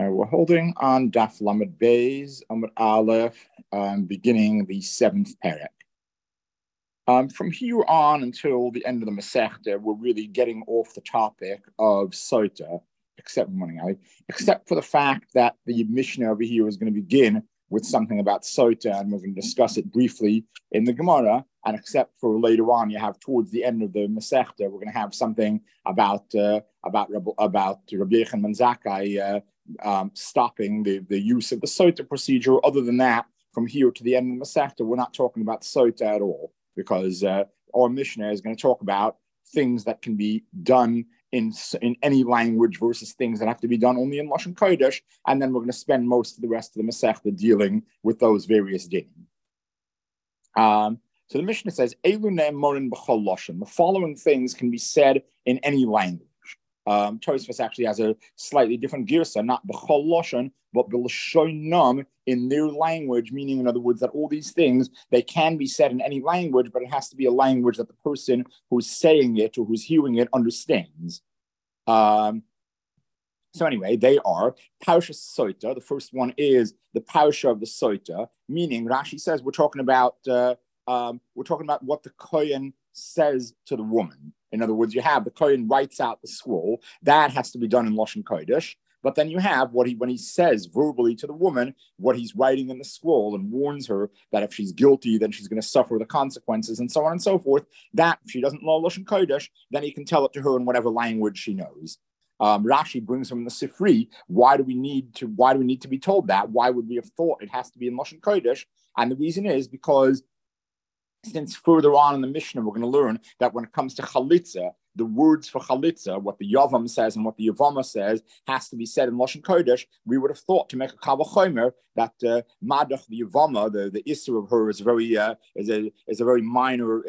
We're holding on Daf Lamed Beis, Amud Aleph, beginning the seventh parak. From here on until the end of the Masechta, we're really getting off the topic of Sota, except for the fact that the Mishnah over here is going to begin with something about Sota, and we're going to discuss it briefly in the Gemara. And except for later on, you have towards the end of the Masechta, we're going to have something about Rabbi Yechon ben Zakkai stopping the use of the Sota procedure. Other than that, from here to the end of the Masechta, we're not talking about Sota at all, because our Mishnah is going to talk about things that can be done in any language versus things that have to be done only in Lashon Kodesh, and then we're going to spend most of the rest of the Masechta dealing with those various dinim. So the Mishnah says, Elu ne'emorin b'chol lashon. The following things can be said in any language. Tosfos actually has a slightly different girsa, not b'chol lashon, but b'lashonam, in their language, meaning, in other words, that all these things, they can be said in any language, but it has to be a language that the person who's saying it or who's hearing it understands. So anyway, they are Parsha Sota. The first one is the Parsha of the Sota, meaning Rashi says we're talking about what the Kohen says to the woman. In other words, you have the Kohen writes out the scroll. That has to be done in Lashon Kodesh. But then you have when he says verbally to the woman what he's writing in the scroll and warns her that if she's guilty, then she's going to suffer the consequences and so on and so forth. That if she doesn't know Lashon Kodesh, then he can tell it to her in whatever language she knows. Rashi brings from the Sifri, why do we need to be told that? Why would we have thought it has to be in Lashon Kodesh? And the reason is because since further on in the Mishnah, we're going to learn that when it comes to Chalitza, the words for Chalitza, what the Yavam says and what the Yavama says, has to be said in Lashon Kodesh. We would have thought to make a Kal Vachomer that Madach, the Yavama, the Isser of her is a very minor,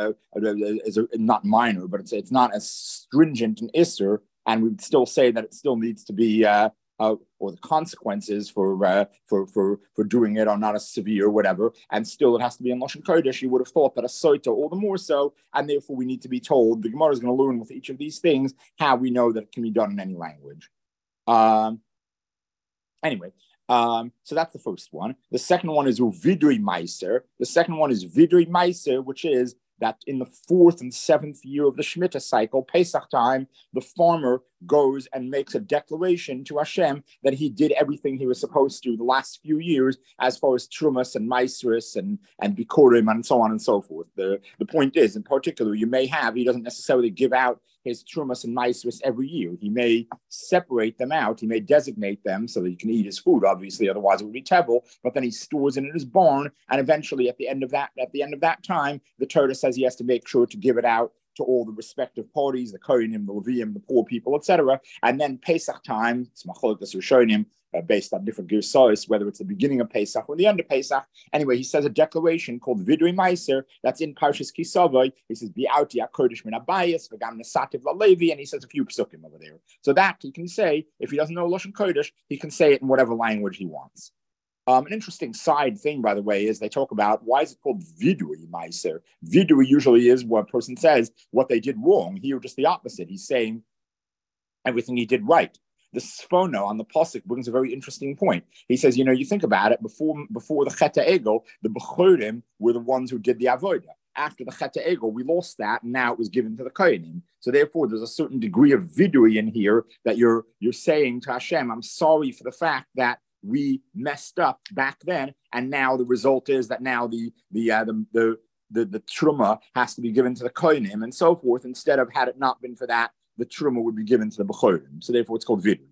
not minor, but it's not as stringent an Isser, and we would still say that it still needs to be or the consequences for doing it are not as severe, whatever, and still it has to be in Lashon Kodesh. You would have thought that a Sota, all the more so, and therefore we need to be told. The Gemara is going to learn with each of these things how we know that it can be done in any language. So that's the first one. The second one is Vidui Meiser. The second one is Vidui Meiser, which is that in the 4th and 7th year of the Shemitah cycle, Pesach time, the farmer goes and makes a declaration to Hashem that he did everything he was supposed to the last few years as far as Trumas and Maisris and Bikurim and so on and so forth. The point is, in particular, he doesn't necessarily give out his Trumas and Maisris every year. He may separate them out. He may designate them so that he can eat his food, obviously, otherwise it would be terrible, but then he stores it in his barn, and eventually at the end of that time, the Torah says he has to make sure to give it out to all the respective parties, the Kohanim, the Leviim, the poor people, etc. And then Pesach time, it's Machlokes Rishonim, based on different girsos, whether it's the beginning of Pesach or the end of Pesach. Anyway, he says a declaration called Vidui Meiser, that's in Parshas Kisavai. He says, Bi'auti HaKodesh min Abayis, v'gam nesativ la'levi, and he says a few psukim over there. So that he can say, if he doesn't know Lashon Kodesh, he can say it in whatever language he wants. An interesting side thing, by the way, is they talk about why is it called Vidui Meiser. Vidui usually is what a person says what they did wrong. Here, just the opposite. He's saying everything he did right. The Sfono on the Pasuk brings a very interesting point. He says, you think about it, before the Chet Egel, the Bechorim were the ones who did the Avodah. After the Chet Egel, we lost that, and now it was given to the Kohanim. So therefore, there's a certain degree of vidui in here that you're saying to Hashem, I'm sorry for the fact that we messed up back then, and now the result is that now the truma has to be given to the kohanim and so forth. Instead of had it not been for that, the truma would be given to the bechorim. So therefore, it's called vidu.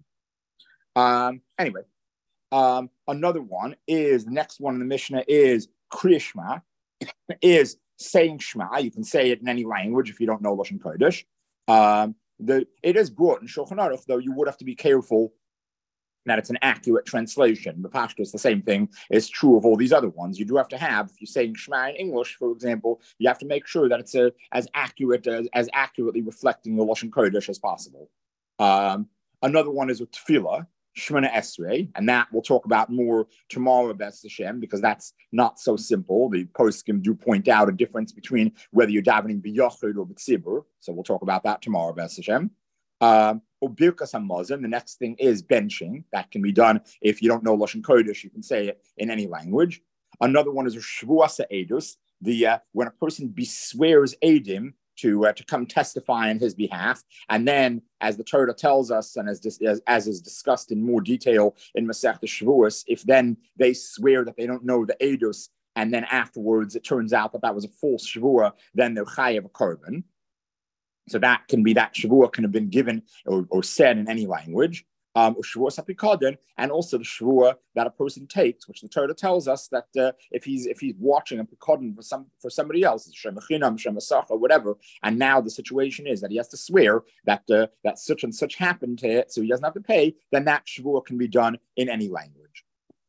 Another one is the next one in the Mishnah is Kriya Shema, is saying Shema. You can say it in any language if you don't know Lashon Kodesh. It is brought in Shulchan Aruch, though you would have to be careful that it's an accurate translation. The Pashto is the same thing. It's true of all these other ones. You do have to have, if you're saying Shema in English, for example, you have to make sure that it's as accurately reflecting the Lashon Kodesh as possible. Another one is with Tefillah, Shemona Esrei, and that we'll talk about more tomorrow, B'ez Hashem, because that's not so simple. The poskim do point out a difference between whether you're davening b'yachid or b'tzibur, so we'll talk about that tomorrow, B'ez Hashem. Or Birkas Hamazon, the next thing is benching. That can be done if you don't know Lashon Kodesh, you can say it in any language. Another one is Shvuas Edus, when a person beswears Edim to come testify on his behalf. And then, as the Torah tells us, and as is discussed in more detail in Masechta Shavuos, if then they swear that they don't know the Edus, and then afterwards it turns out that that was a false Shavua, then they're chayav a korban. So that can be that Shavua can have been given or said in any language. And also the Shavua that a person takes, which the Torah tells us that if he's watching a Pekodin for somebody else, Shemachinam, Shemasacha, whatever, and now the situation is that he has to swear that that such and such happened to it, so he doesn't have to pay, then that Shavua can be done in any language.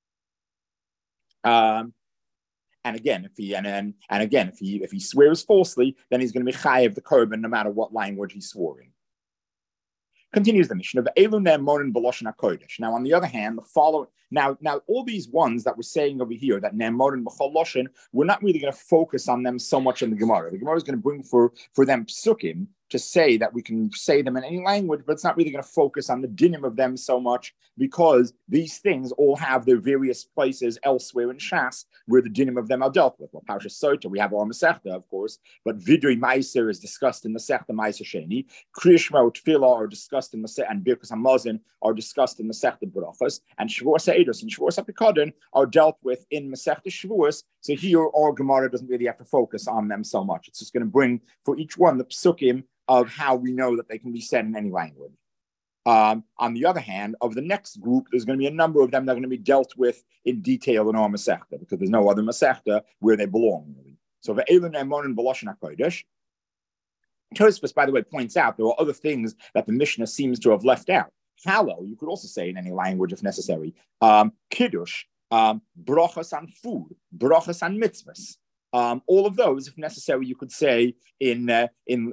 And again, if he swears falsely, then he's going to be chayav the korban no matter what language he swore in. Continues the mission of Elu Ne'emonin B'Lashon HaKodesh. Now, on the other hand, the following now all these ones that we're saying over here that Ne'emonin B'Chol Lashon, we're not really going to focus on them so much in the Gemara. The Gemara is going to bring for them psukim to say that we can say them in any language, but it's not really going to focus on the dinim of them so much because these things all have their various places elsewhere in Shas where the dinim of them are dealt with. Well, Parshas Sota, we have our Masechta, of course, but Vidui Meiser is discussed in Masechta Meiser Sheni. Kriyishma Tefillah are discussed in Masechta, and Birkas Hamazon are discussed in Masechta Brachos, and Shavuos Eidos and Shavuos HaPekodin are dealt with in Masechta Shavuos. So here, our Gemara doesn't really have to focus on them so much. It's just going to bring for each one the psukim of how we know that they can be said in any language. On the other hand, of the next group, there's going to be a number of them that are going to be dealt with in detail in our Masechta, because there's no other Masechta where they belong, really. So, Ve'elu Ne'emonin B'Lashon HaKodesh. Tosfos, by the way, points out there are other things that the Mishnah seems to have left out. Halal, you could also say in any language if necessary. Kiddush, brachas on food, brachas on mitzvahs. All of those, if necessary, you could say in a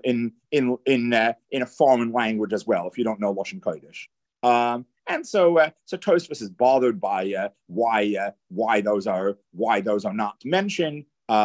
foreign language as well, if you don't know Lashon Kodesh. And so Tosfos is bothered by why those are not mentioned.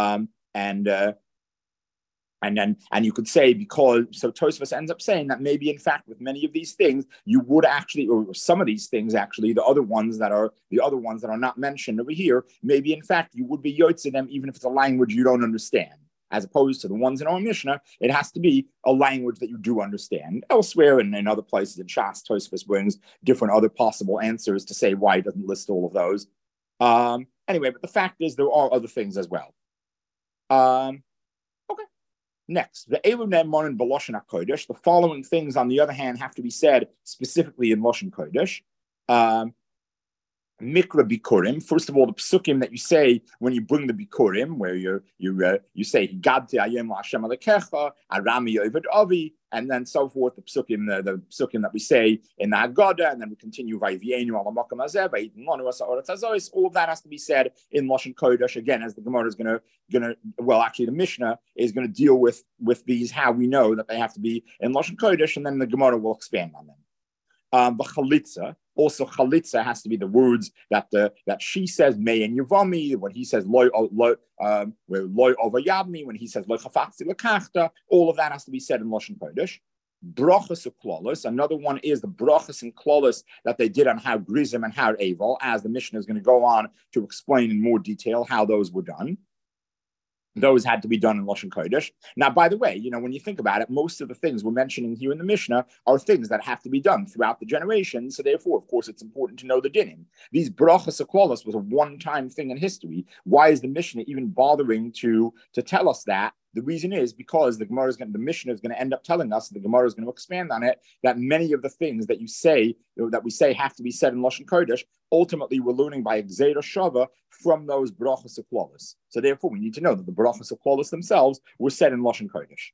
And you could say because so Tosfos ends up saying that maybe in fact with many of these things you would actually, or some of these things actually, the other ones that are not mentioned over here, maybe in fact you would be yotze them even if it's a language you don't understand, as opposed to the ones in our Mishnah. It has to be a language that you do understand. Elsewhere and in other places in Shas, Tosfos brings different other possible answers to say why he doesn't list all of those. Anyway, but the fact is there are other things as well. Next, the Elu Ne'emonin B'Lashon HaKodesh. The following things, on the other hand, have to be said specifically in Lashon Kodesh. Mikra Bikurim. First of all, the psukim that you say when you bring the Bikurim, where you say Higabti Ayem LaHashem Alekecha, Arami Yovid Avi, and then so forth. The psukim that we say in the Haggadah, and then we continue Vayivienu Alamakam Hazeh, Vayitin Lanu Asa'oretz Hazois. All of that has to be said in Lashon Kodesh. Again, as the Gemara is gonna the Mishnah is gonna deal with these, how we know that they have to be in Lashon Kodesh, and then the Gemara will expand on them. Chalitza. Also, chalitza has to be the words that she says may and yavami, when he says loy ovayabmi, when he says loy chafachti lekachta. All of that has to be said in Lashon Kodesh. Brachas uklolos. Another one is the brachas and klolos that they did on Har Grizim and Har Eval, as the Mishnah is going to go on to explain in more detail how those were done. Those had to be done in Lashon Kodesh. Now, by the way, when you think about it, most of the things we're mentioning here in the Mishnah are things that have to be done throughout the generations. So therefore, of course, it's important to know the dinim. These brachas aklolos was a one-time thing in history. Why is the Mishnah even bothering to tell us that? The reason is because the Mishnah is going to end up telling us, the Gemara is going to expand on it, that many of the things that we say have to be said in Lashon Kodesh, ultimately we're learning by Gzeira Shava from those brachas aklolos. So therefore, we need to know that the brachas aklolos themselves were said in Lashon Kodesh.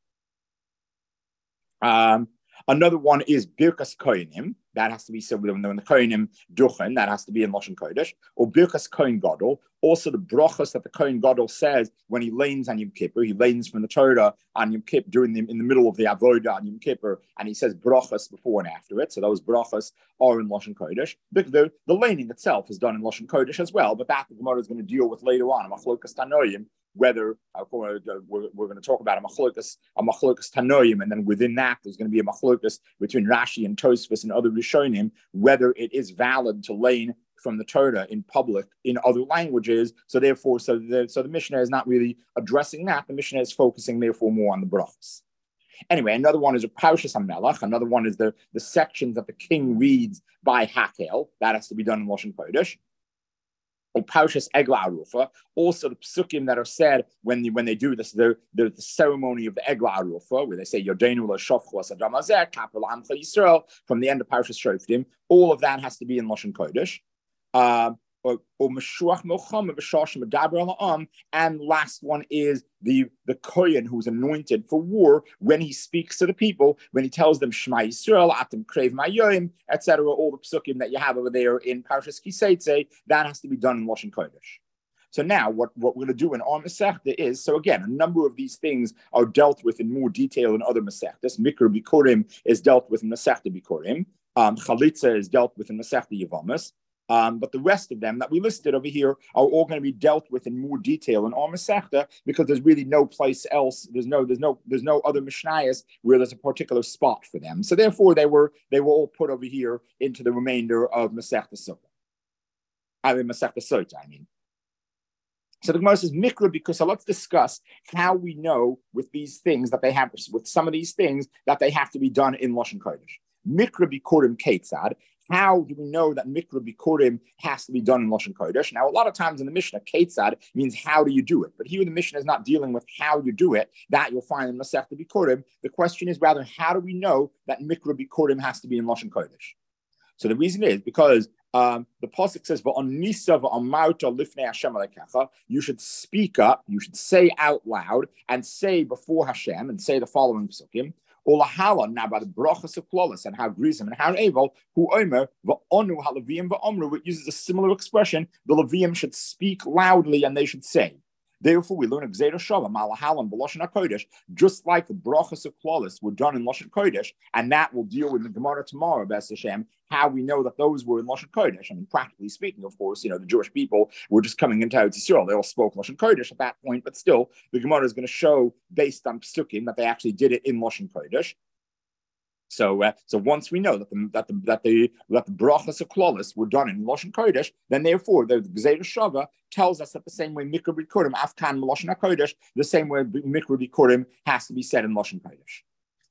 Another one is Birkas Kohanim. That has to be said when the Kohanim duchen. That has to be in Lashon Kodesh. Or Birkas Kohen Gadol. Also the brachas that the Kohen Gadol says when he lanes on Yom Kippur. He lanes from the Torah on Yom Kippur in the middle of the Avodah on Yom Kippur, and he says brachas before and after it. So those brachas are in Lashon Kodesh. The laning itself is done in Lashon Kodesh as well, but that the Gemara is going to deal with later on. Machlokas Tanoim whether we're going to talk about a machlokas tanoim, and then within that there's going to be a machlokas between Rashi and Tosfos and other Rishonim, whether it is valid to lane from the Torah in public in other languages. So therefore, the Mishnah is not really addressing that. The Mishnah is focusing therefore more on the brachos. Anyway, another one is a Parshas HaMelech. Another one is the sections that the king reads by Hakel. That has to be done in Lashon Kodesh. Or Parshas Egla Arufa. Also the psukim that are said when they do this, the ceremony of the Egla Arufa, where they say Yodeinu LaShofchu Asadam Hazeh, Kapel Amcha Yisrael, from the end of Parshas Shoftim. All of that has to be in Lashon Kodesh. And last one is the Kohen who's anointed for war when he speaks to the people, when he tells them Shema Yisrael, Atem Krev Mayim, etc. All the psukim that you have over there in Parshas Kiseitze, that has to be done in Lashon Kodesh. So now what we're going to do in our Masechta is, so again, a number of these things are dealt with in more detail in other Masechtas. Mikra Bikurim is dealt with in Masechta Bikurim. Chalitza is dealt with in Masechta Yevamos. But the rest of them that we listed over here are all going to be dealt with in more detail in our Masechta, because there's really no place else. There's no other Mishnayos where there's a particular spot for them. So therefore, they were all put over here into the remainder of Masechta Sukkah. Masechta Sota, I mean. So the Gemara says Mikra, because so let's discuss how we know with these things that they have, with some of these things that they have to be done in Lashon Kodesh. Mikra Bikurim Ketzad. How do we know that Mikra Bikurim has to be done in Lashon Kodesh? Now, a lot of times in the Mishnah, Ketzad means how do you do it? But here the Mishnah is not dealing with how you do it. That you'll find in Masechta Bikurim. The question is rather, how do we know that Mikra Bikurim has to be in Lashon Kodesh? So the reason is because the pasuk says, you should speak up, you should say out loud and say before Hashem and say the following psukim. Now by the brachas of Klolis and how Grizim and how Abel, who Omer, va'onu haLevim va'omru, it uses a similar expression. The Levim should speak loudly and they should say. Therefore, we learn Gzeira Shava, Malahalan, B'Lashon HaKodesh, just like the brachas of Klolis were done in Lashon Kodesh, and that will deal with the Gemara tomorrow, B'ez Hashem, how we know that those were in Lashon Kodesh. I mean, practically speaking, of course, the Jewish people were just coming into Eretz Yisrael. They all spoke Lashon Kodesh at that point, but still, the Gemara is going to show, based on Psukim, that they actually did it in Lashon Kodesh. So once we know that the brachas of Klolis were done in Lashon Kodesh, then therefore the Gzeira Shava tells us that the same way Mikra Bikurim Afkan Lashon HaKodesh, the same way Mikra Bikurim has to be said in Lashon Kodesh.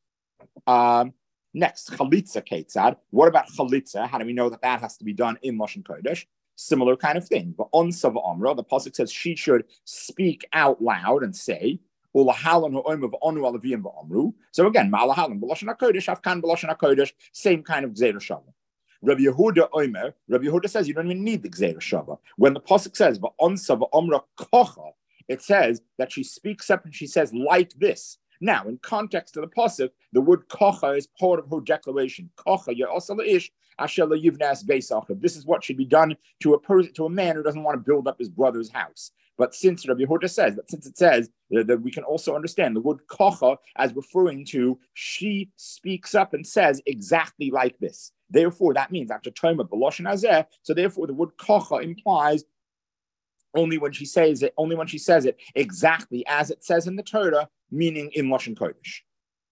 Next, Chalitza Ketzad. What about Chalitza? How do we know that has to be done in Lashon Kodesh? Similar kind of thing. But on Sava Amra, the pasuk says she should speak out loud and say. So again, Malahalan b'Lashon HaKodesh, Afkan b'Lashon HaKodesh, same kind of Gzeira Shava. Rabbi Yehuda says you don't even need the Gzeira Shava. When the pasuk says v'onsa v'omra kocha, it says that she speaks up and she says like this. Now, in context of the pasuk, the word kocha is part of her declaration. Kocha ye'osa le'ish asher le'yivnas beis achiv. This is what should be done to a man who doesn't want to build up his brother's house. But since Rabbi Yehuda says that, since it says that we can also understand the word kocha as referring to she speaks up and says exactly like this. Therefore, that means after Toma b'Lashon Hazeh. So therefore, the word kocha implies only when she says it exactly as it says in the Torah, meaning in Lashon Kodesh.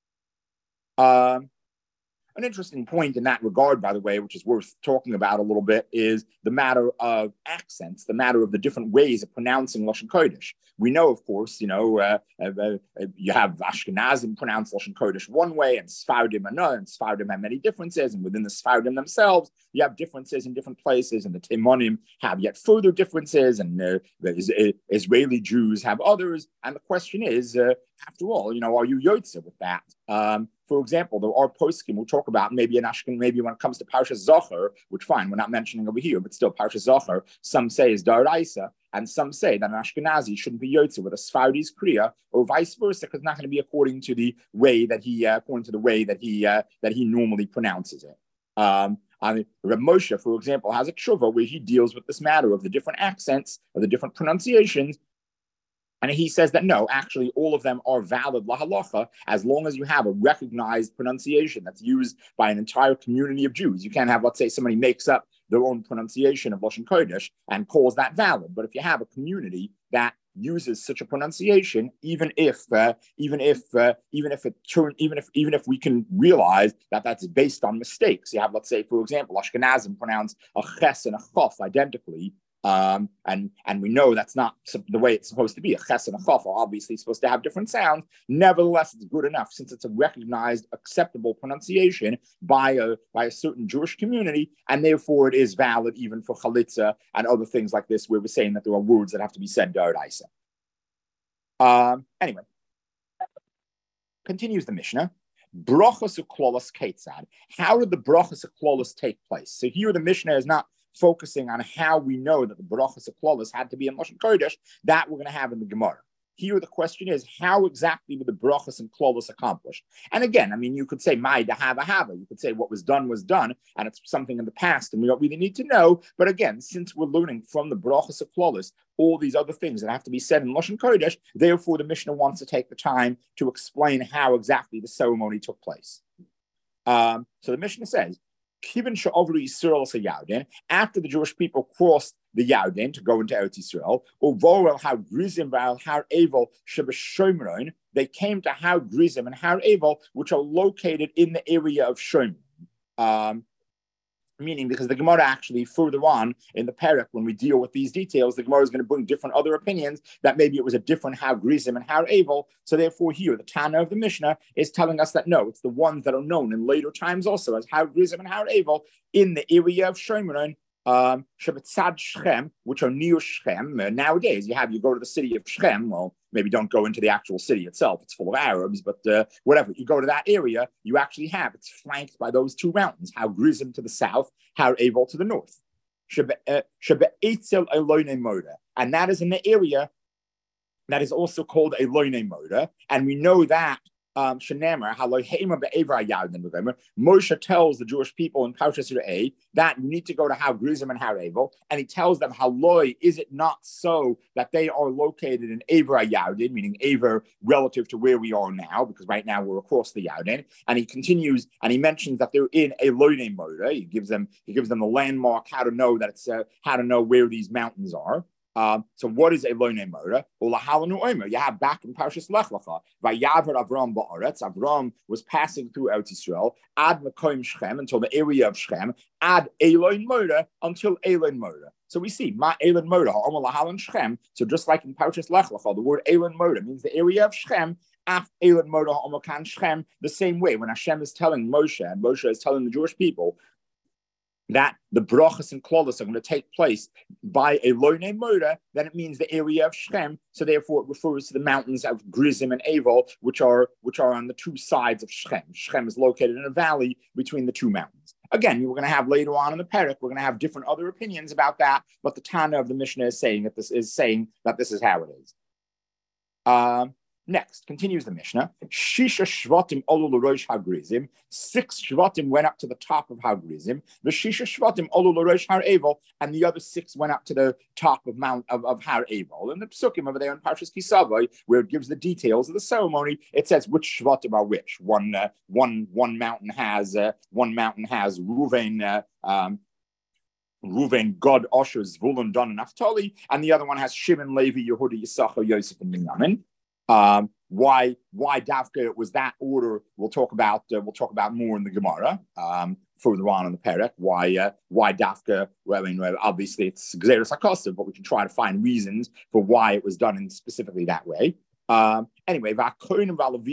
An interesting point in that regard, by the way, which is worth talking about a little bit, is the matter of accents, the matter of the different ways of pronouncing Lashon Kodesh. We know, of course, you have Ashkenazim pronounce Lashon Kodesh one way and Sfardim another, and Sfardim have many differences, and within the Sfardim themselves, you have differences in different places, and the Timonim have yet further differences, and the Israeli Jews have others, and the question is, after all, are you Yotze with that? For example, there are poskim we'll talk about maybe in Ashken, maybe when it comes to Parshas Zohar, which fine, we're not mentioning over here, but still Parshas Zohar, some say is Daraisa, and some say that an Ashkenazi shouldn't be Yotze with a Sfardi's Kriya, or vice versa, because it's not going to be according to the way that he normally pronounces it. Reb Moshe, for example, has a tshuva where he deals with this matter of the different accents, of the different pronunciations. And he says that no, actually, all of them are valid lahalacha as long as you have a recognized pronunciation that's used by an entire community of Jews. You can't have, let's say, somebody makes up their own pronunciation of Lashon Kodesh and calls that valid. But if you have a community that uses such a pronunciation, even if we can realize that that's based on mistakes. You have, let's say, for example, Ashkenazim pronounce a ches and a chof identically. And we know that's not the way it's supposed to be. A ches and a chof are obviously supposed to have different sounds. Nevertheless, it's good enough since it's a recognized, acceptable pronunciation by a certain Jewish community, and therefore it is valid even for chalitza and other things like this, where we're saying that there are words that have to be said d'oraisa. Anyway, continues the Mishnah. Brachos uklolos ketzad. How did the brachos uklolos take place? So here the Mishnah is not focusing on how we know that the brachos uklolos had to be in Lashon Kodesh. That we're going to have in the Gemara. Here the question is, how exactly were the brachos and klolos accomplished? And again, I mean, you could say mai dahava hava. You could say what was done, and it's something in the past, and we don't really need to know. But again, since we're learning from the brachos and klolos all these other things that have to be said in Lashon Kodesh, therefore the Mishnah wants to take the time to explain how exactly the ceremony took place. So the Mishnah says, after the Jewish people crossed the Yarden to go into Eretz Yisrael, they came to Har Grizim and Har Evel, which are located in the area of Shomron. Meaning, because the Gemara actually further on in the Perek, when we deal with these details, the Gemara is going to bring different other opinions that maybe it was a different Har Grizim and Har Evel. So therefore here, the Tana of the Mishnah is telling us that no, it's the ones that are known in later times also as Har Grizim and Har Evel in the area of Shomron, Shabbatzad Shechem, which are near Shechem. Nowadays, you go to the city of Shechem. Well, maybe don't go into the actual city itself. It's full of Arabs, but whatever. You go to that area, you actually have, it's flanked by those two mountains, Har Grizim to the south, Har Evel to the north. And that is in the area that is also called a Loine Moda. And we know that Moshe tells the Jewish people in Parshas Re'eh that you need to go to Har Grizim and Har Evel, and he tells them, "Haloi, is it not so that they are located in Ever Yarden, meaning Ever relative to where we are now, because right now we're across the Yarden." And he continues and he mentions that they're in a Loine Moda. He gives them the landmark, how to know where these mountains are. So what is a Loine Moda? You have back in Parshas Lech Lecha, Vayavar Avram ba'aretz. Avram was passing through Eretz Yisrael, ad Mekoim Shechem, until the area of Shechem, ad Eloin Moda, until Eloin Moda. So we see Ma Eloin Moda, Ha'omer Lahalan Shechem. So just like in Parshas Lech Lecha, the word Eloin Moda means the area of Shechem. Af Eloin Moda Ha'omer Kan Shechem. The same way when Hashem is telling Moshe, and Moshe is telling the Jewish people that the brachas and klolos are going to take place by a Loine Moda, then it means the area of Shechem. So therefore, it refers to the mountains of Grizim and Evel, which are on the two sides of Shechem. Shechem is located in a valley between the two mountains. Again, we're going to have later on in the Perek, we're going to have different other opinions about that, but the Tana of the Mishnah is saying that this is how it is. Next, continues the Mishnah. Shisha Shvatim olu l'rosh HaGrizim. 6 Shvatim went up to the top of HaGrizim. The Shisha Shvatim olu l'rosh Har Evel, and the other 6 went up to the top of of Har Evel. And the Psukim over there in Parshas Kisavai, where it gives the details of the ceremony, it says which Shvatim are which. One mountain has Ruvain. Ruvain, Gad, Asher, Zvulun, Dan, and Naphtali, and the other one has Shimon, Levi, Yehuda, Yisachar, Yosef, and Binyamin. Why Davka it was that order? We'll talk about more in the Gemara further on in the Perek. Why Davka? Well, I mean, obviously it's Gzeres HaKosav, but we can try to find reasons for why it was done in specifically that way. Anyway, the Kohanim,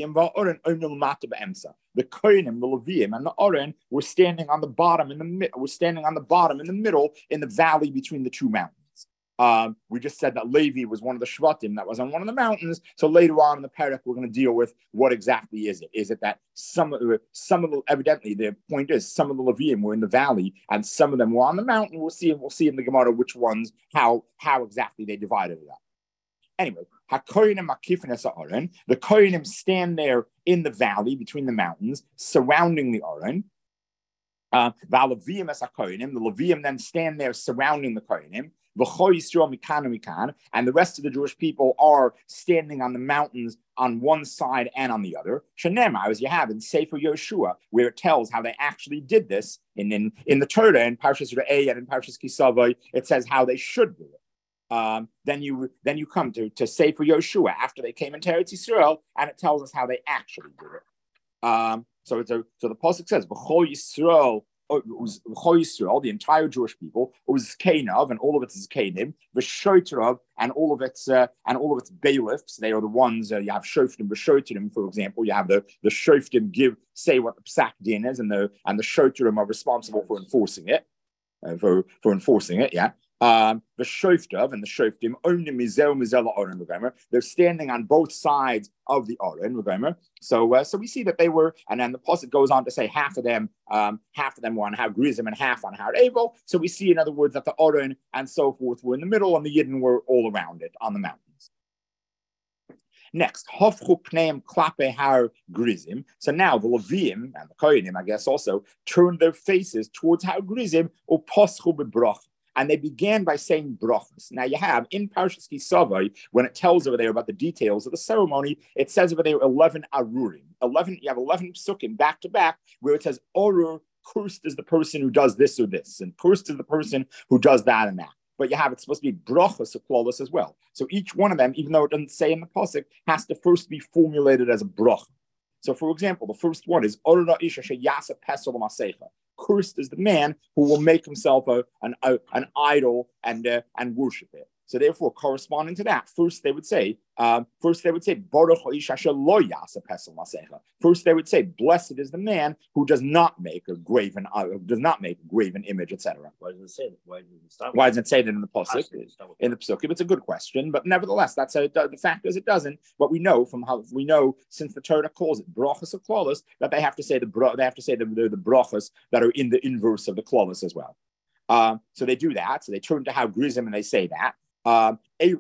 the Leviim, and the Oren were standing on the bottom in the middle in the valley between the two mountains. We just said that Levi was one of the Shvatim that was on one of the mountains. So later on in the Perek, we're going to deal with what exactly is it. Is it that some of the, evidently the point is some of the Leviim were in the valley and some of them were on the mountain. We'll see in the Gemara which ones, how exactly they divided it up. Anyway, HaKohanim Makifin Aaron, the Kohanim stand there in the valley between the mountains, surrounding the Aaron. The Leviim then stand there surrounding the Kohanim. And the rest of the Jewish people are standing on the mountains on one side and on the other. Shenema, as you have in Sefer Yoshua, where it tells how they actually did this in the Torah, in Parshas Re'eh and in Parshas Kisavai, it says how they should do it. Then you come to Sefer Yoshua after they came into Eretz Yisrael, and it tells us how they actually did it. So the pasuk says, "B'chol Yisrael." It was B'chol Yisrael, the entire Jewish people. It was Zkenav, and all of its Zkenim, V'shotrav, and all of its bailiffs. They are the ones you have Shoftim, V'shotrim, for example. You have the Shoftim say what the psak din is, and the Shotrim are responsible for enforcing it. For enforcing it, yeah. The Shoftav and the Shoftim only mizel Oren. They're standing on both sides of the Oren. So we see that they were, and then the pasuk goes on to say half of them were on Har Grizim and half on Har Evel. So we see, in other words, that the Oren and so forth were in the middle, and the Yidden were all around it on the mountains. Next, Hofchu Pneim Klape Har Grizim. So now the Leviim and the Kohanim, I guess, also turned their faces towards Har Grizim or Poschu Bebrach. And they began by saying brachas. Now you have in Parshas Kisavai, when it tells over there about the details of the ceremony, it says over there 11 arurim. You have 11 psukim back to back where it says orur, cursed is the person who does this or this, and cursed is the person who does that and that. But you have it's supposed to be brachas klolus as well. So each one of them, even though it doesn't say in the pasuk, has to first be formulated as a bracha. So, for example, the first one is orur isha sheyasa pesel masecha. Cursed is the man who will make himself an idol and worship it. So therefore, corresponding to that, first they would say, Baruch ha'isha asher lo yasa pesel masecha. First they would say, blessed is the man who does not make a graven image, etc. Why doesn't it say that? Why doesn't it say that in the pasuk? In the psukim, it's a good question, but nevertheless, the fact is it doesn't. But we know since the Torah calls it brachas of klolus that they have to say the brachas that are in the inverse of the klolus as well. So they do that. So they turn to Har Grizim and they say that. And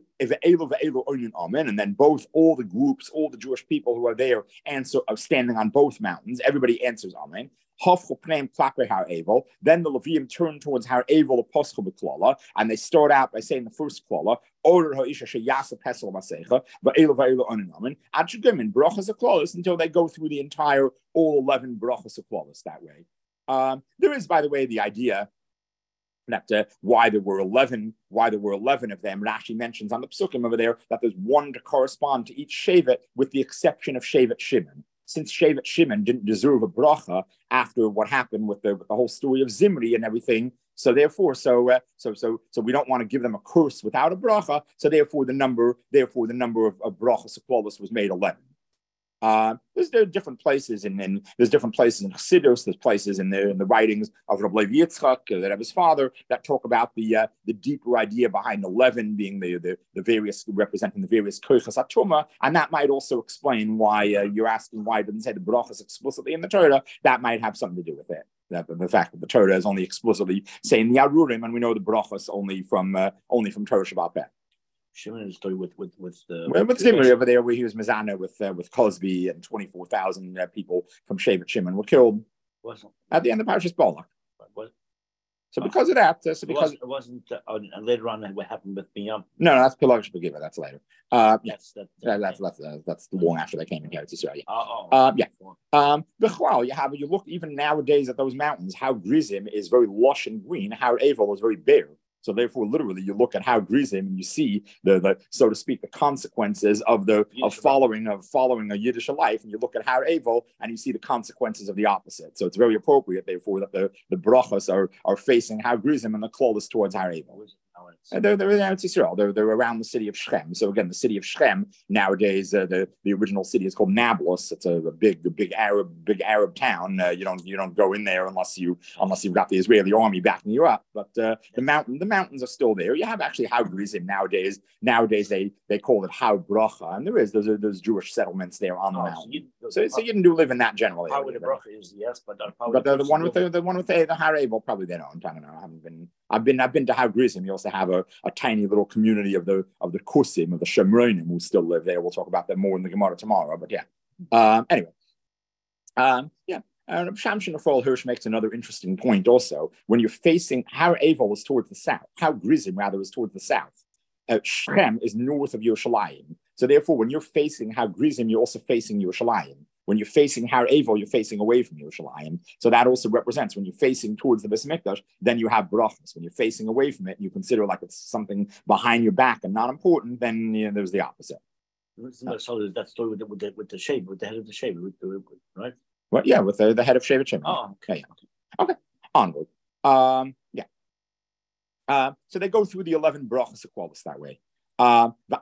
then all the groups, all the Jewish people who are there are standing on both mountains. Everybody answers Amen. Then the Leviim turn towards Har Evel Apostle B'Klala, and they start out by saying the first klala, until they go through the entire all 11 brachas of klalas that way. There is, by the way, the idea that why there were 11 of them. Rashi mentions on the psukim over there that there's one to correspond to each shevet, with the exception of Shevet Shimon. Since Shevet Shimon didn't deserve a bracha after what happened with the whole story of Zimri and everything, so therefore, we don't want to give them a curse without a bracha. So therefore, the number of brachas klolus was made 11. There are different places there's different places in Chassidus. There's places in the writings of Rabbi Levi Yitzchak, the Rebbe's father, that talk about the deeper idea behind 11 being the various, representing the various koichas atuma, and that might also explain why you're asking why it doesn't say the brachas explicitly in the Torah. That might have something to do with it. The fact that the Torah is only explicitly saying the arurim, and we know the brachas only from Torah Shabbat Peh. Shimon story with Zimri over there, where he was Mizana with Cosby, and 24,000 people from Shevet Shimon were killed at the end of Parshas Balak. So because of that, it wasn't later on what happened with Miyam. No, that's Pelagish Begiva. That's later. That's long after they came in Eretz Yisrael. You look even nowadays at those mountains. How Grizim is very lush and green. How Evel is very bare. So therefore, literally, you look at Har Grizim and you see the so to speak the consequences of following a Yiddish life, and you look at Har Evel and you see the consequences of the opposite. So it's very appropriate, therefore, that the brachas are facing Har Grizim and the klolus towards Har Evel. They're in Eretz Yisrael. They're around the city of Shechem. So again, the city of Shechem nowadays, the original city is called Nablus. It's a big Arab town. You don't go in there unless you've got the Israeli army backing you up. But the mountains are still there. You have actually Har Grizim nowadays. Nowadays they call it Har Bracha, and there's Jewish settlements there on the mountain. So you didn't live in that general area. How the bracha is yes, but the one with the Har Evel probably they don't. I don't know. I haven't been. I've been to Har Grizim. You also have a tiny little community of the Kusim, of the Shemronim, who still live there. We'll talk about them more in the Gemara tomorrow. But yeah. Anyway. Shamshin Afrol Hirsch makes another interesting point also. When you're facing Har Evel is towards the south, Har Grizim rather is towards the south. Shechem is north of Yerushalayim. So therefore, when you're facing Har Grizim, you're also facing Yerushalayim. When you're facing Har Evel, you're facing away from Yerushalayim. So that also represents when you're facing towards the Beis Mikdash, then you have brachas. When you're facing away from it, and you consider like it's something behind your back and not important, then there's the opposite. So that story with the shave, with the head of the shave, right? Well, yeah, with the head of Shevet Shimon. Oh, okay. Yeah. Okay. Onward. So they go through the 11 brachas equalis that way. After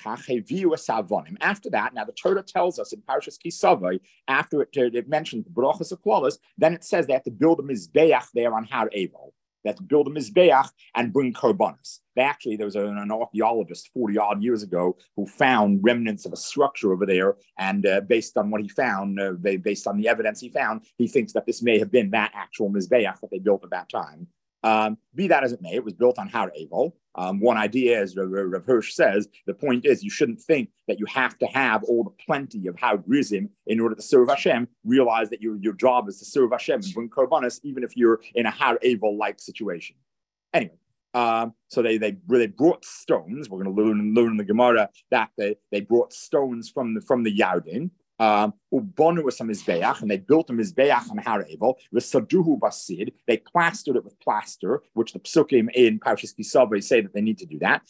that, now the Torah tells us in Parshas Kisavai, after it mentions the brachas equalis, then it says they have to build a mizbeach there on Har Evel. They have to build a mizbeach and bring korbanos. There was an archaeologist 40-odd years ago who found remnants of a structure over there, and based on what he found, based on the evidence he found, he thinks that this may have been that actual mizbeach that they built at that time. Be that as it may, it was built on Har Evel. One idea, as Rav Hirsch says, the point is you shouldn't think that you have to have all the plenty of Har Grizim in order to serve Hashem. Realize that your job is to serve Hashem and bring korbanos, even if you're in a Har Evel-like situation. Anyway, so they brought stones. We're going to learn in the Gemara that they brought stones from the Yarden. And they built a mizbeach on Har Evel. Basid. They plastered it with plaster, which the psukim in Parshas Kisavai say that they need to do that.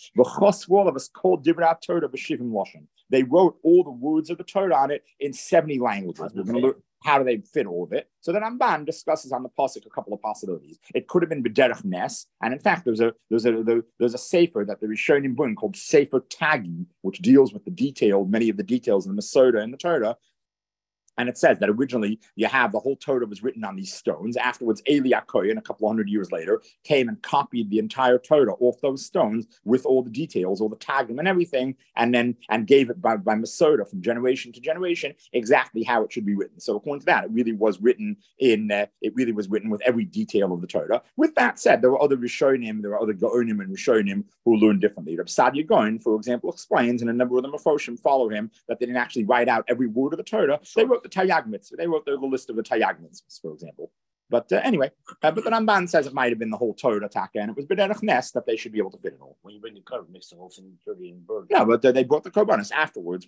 They wrote all the words of the Torah on it in 70 languages. We're going to learn how do they fit all of it. So the Ramban discusses on the pasuk a couple of possibilities. It could have been b'derech nes, and in fact, there's a sefer that the Rishonim bring called Sefer Tagi, which deals with many of the details in the Masorah and the Torah. And it says that originally you have the whole Torah was written on these stones. Afterwards, Eli HaKohen, a couple hundred years later, came and copied the entire Torah off those stones with all the details, all the tagim and everything, and gave it by Masorah from generation to generation exactly how it should be written. So according to that, it really was written with every detail of the Torah. With that said, there were other Rishonim, there were other Gaonim and Rishonim who learned differently. Reb Sadia Gaon, for example, explains, and a number of the Mefoshim follow him, that they didn't actually write out every word of the Torah. They wrote the Taryag Mitzvah. They wrote the list of the Taryag Mitzvahs, for example. But anyway, but the Ramban says it might have been the whole Torah Taka, and it was b'derech nes that they should be able to fit it all. When you bring the korban, mix the whole thing dirty and burnt. No, but they brought the korbanos afterwards.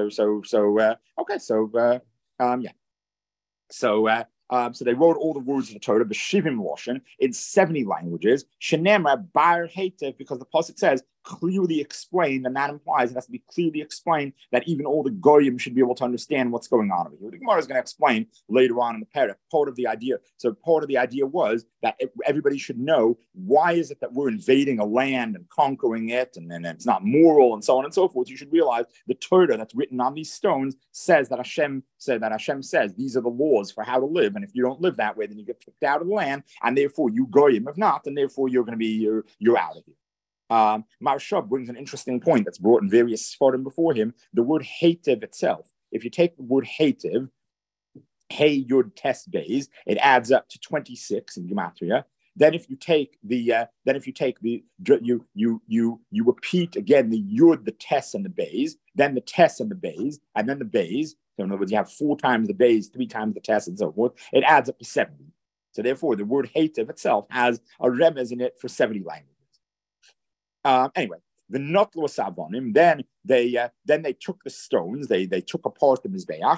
So they wrote all the words of the Torah, b'shivim loshen, in 70 languages. Shenemra bar heitev, because the pasuk says clearly explained, and that implies it has to be clearly explained that even all the goyim should be able to understand what's going on over here. The Gemara is going to explain later on in the parak part of the idea. So part of the idea was that everybody should know why is it that we're invading a land and conquering it, and then it's not moral and so on and so forth. You should realize the Torah that's written on these stones says that Hashem says these are the laws for how to live, and if you don't live that way, then you get kicked out of the land, and therefore you goyim. If not, then therefore you're going to be you're out of here. Maharshab brings an interesting point that's brought in various Sfarim before him. The word Heitev itself, if you take the word Heitev, Hey Yud Tes Beis, it adds up to 26 in Gematria. Then if you take you repeat again the Yud, the Tes, and the Beis, then the Tes and the Beis, and then the Beis. So in other words, you have 4 times the Beis, 3 times the Tes, and so forth. It adds up to 70. So therefore, the word Heitev itself has a remez in it for 70 languages. Anyway, the notlo savonim. Then they took the stones. They took apart the mizbeach,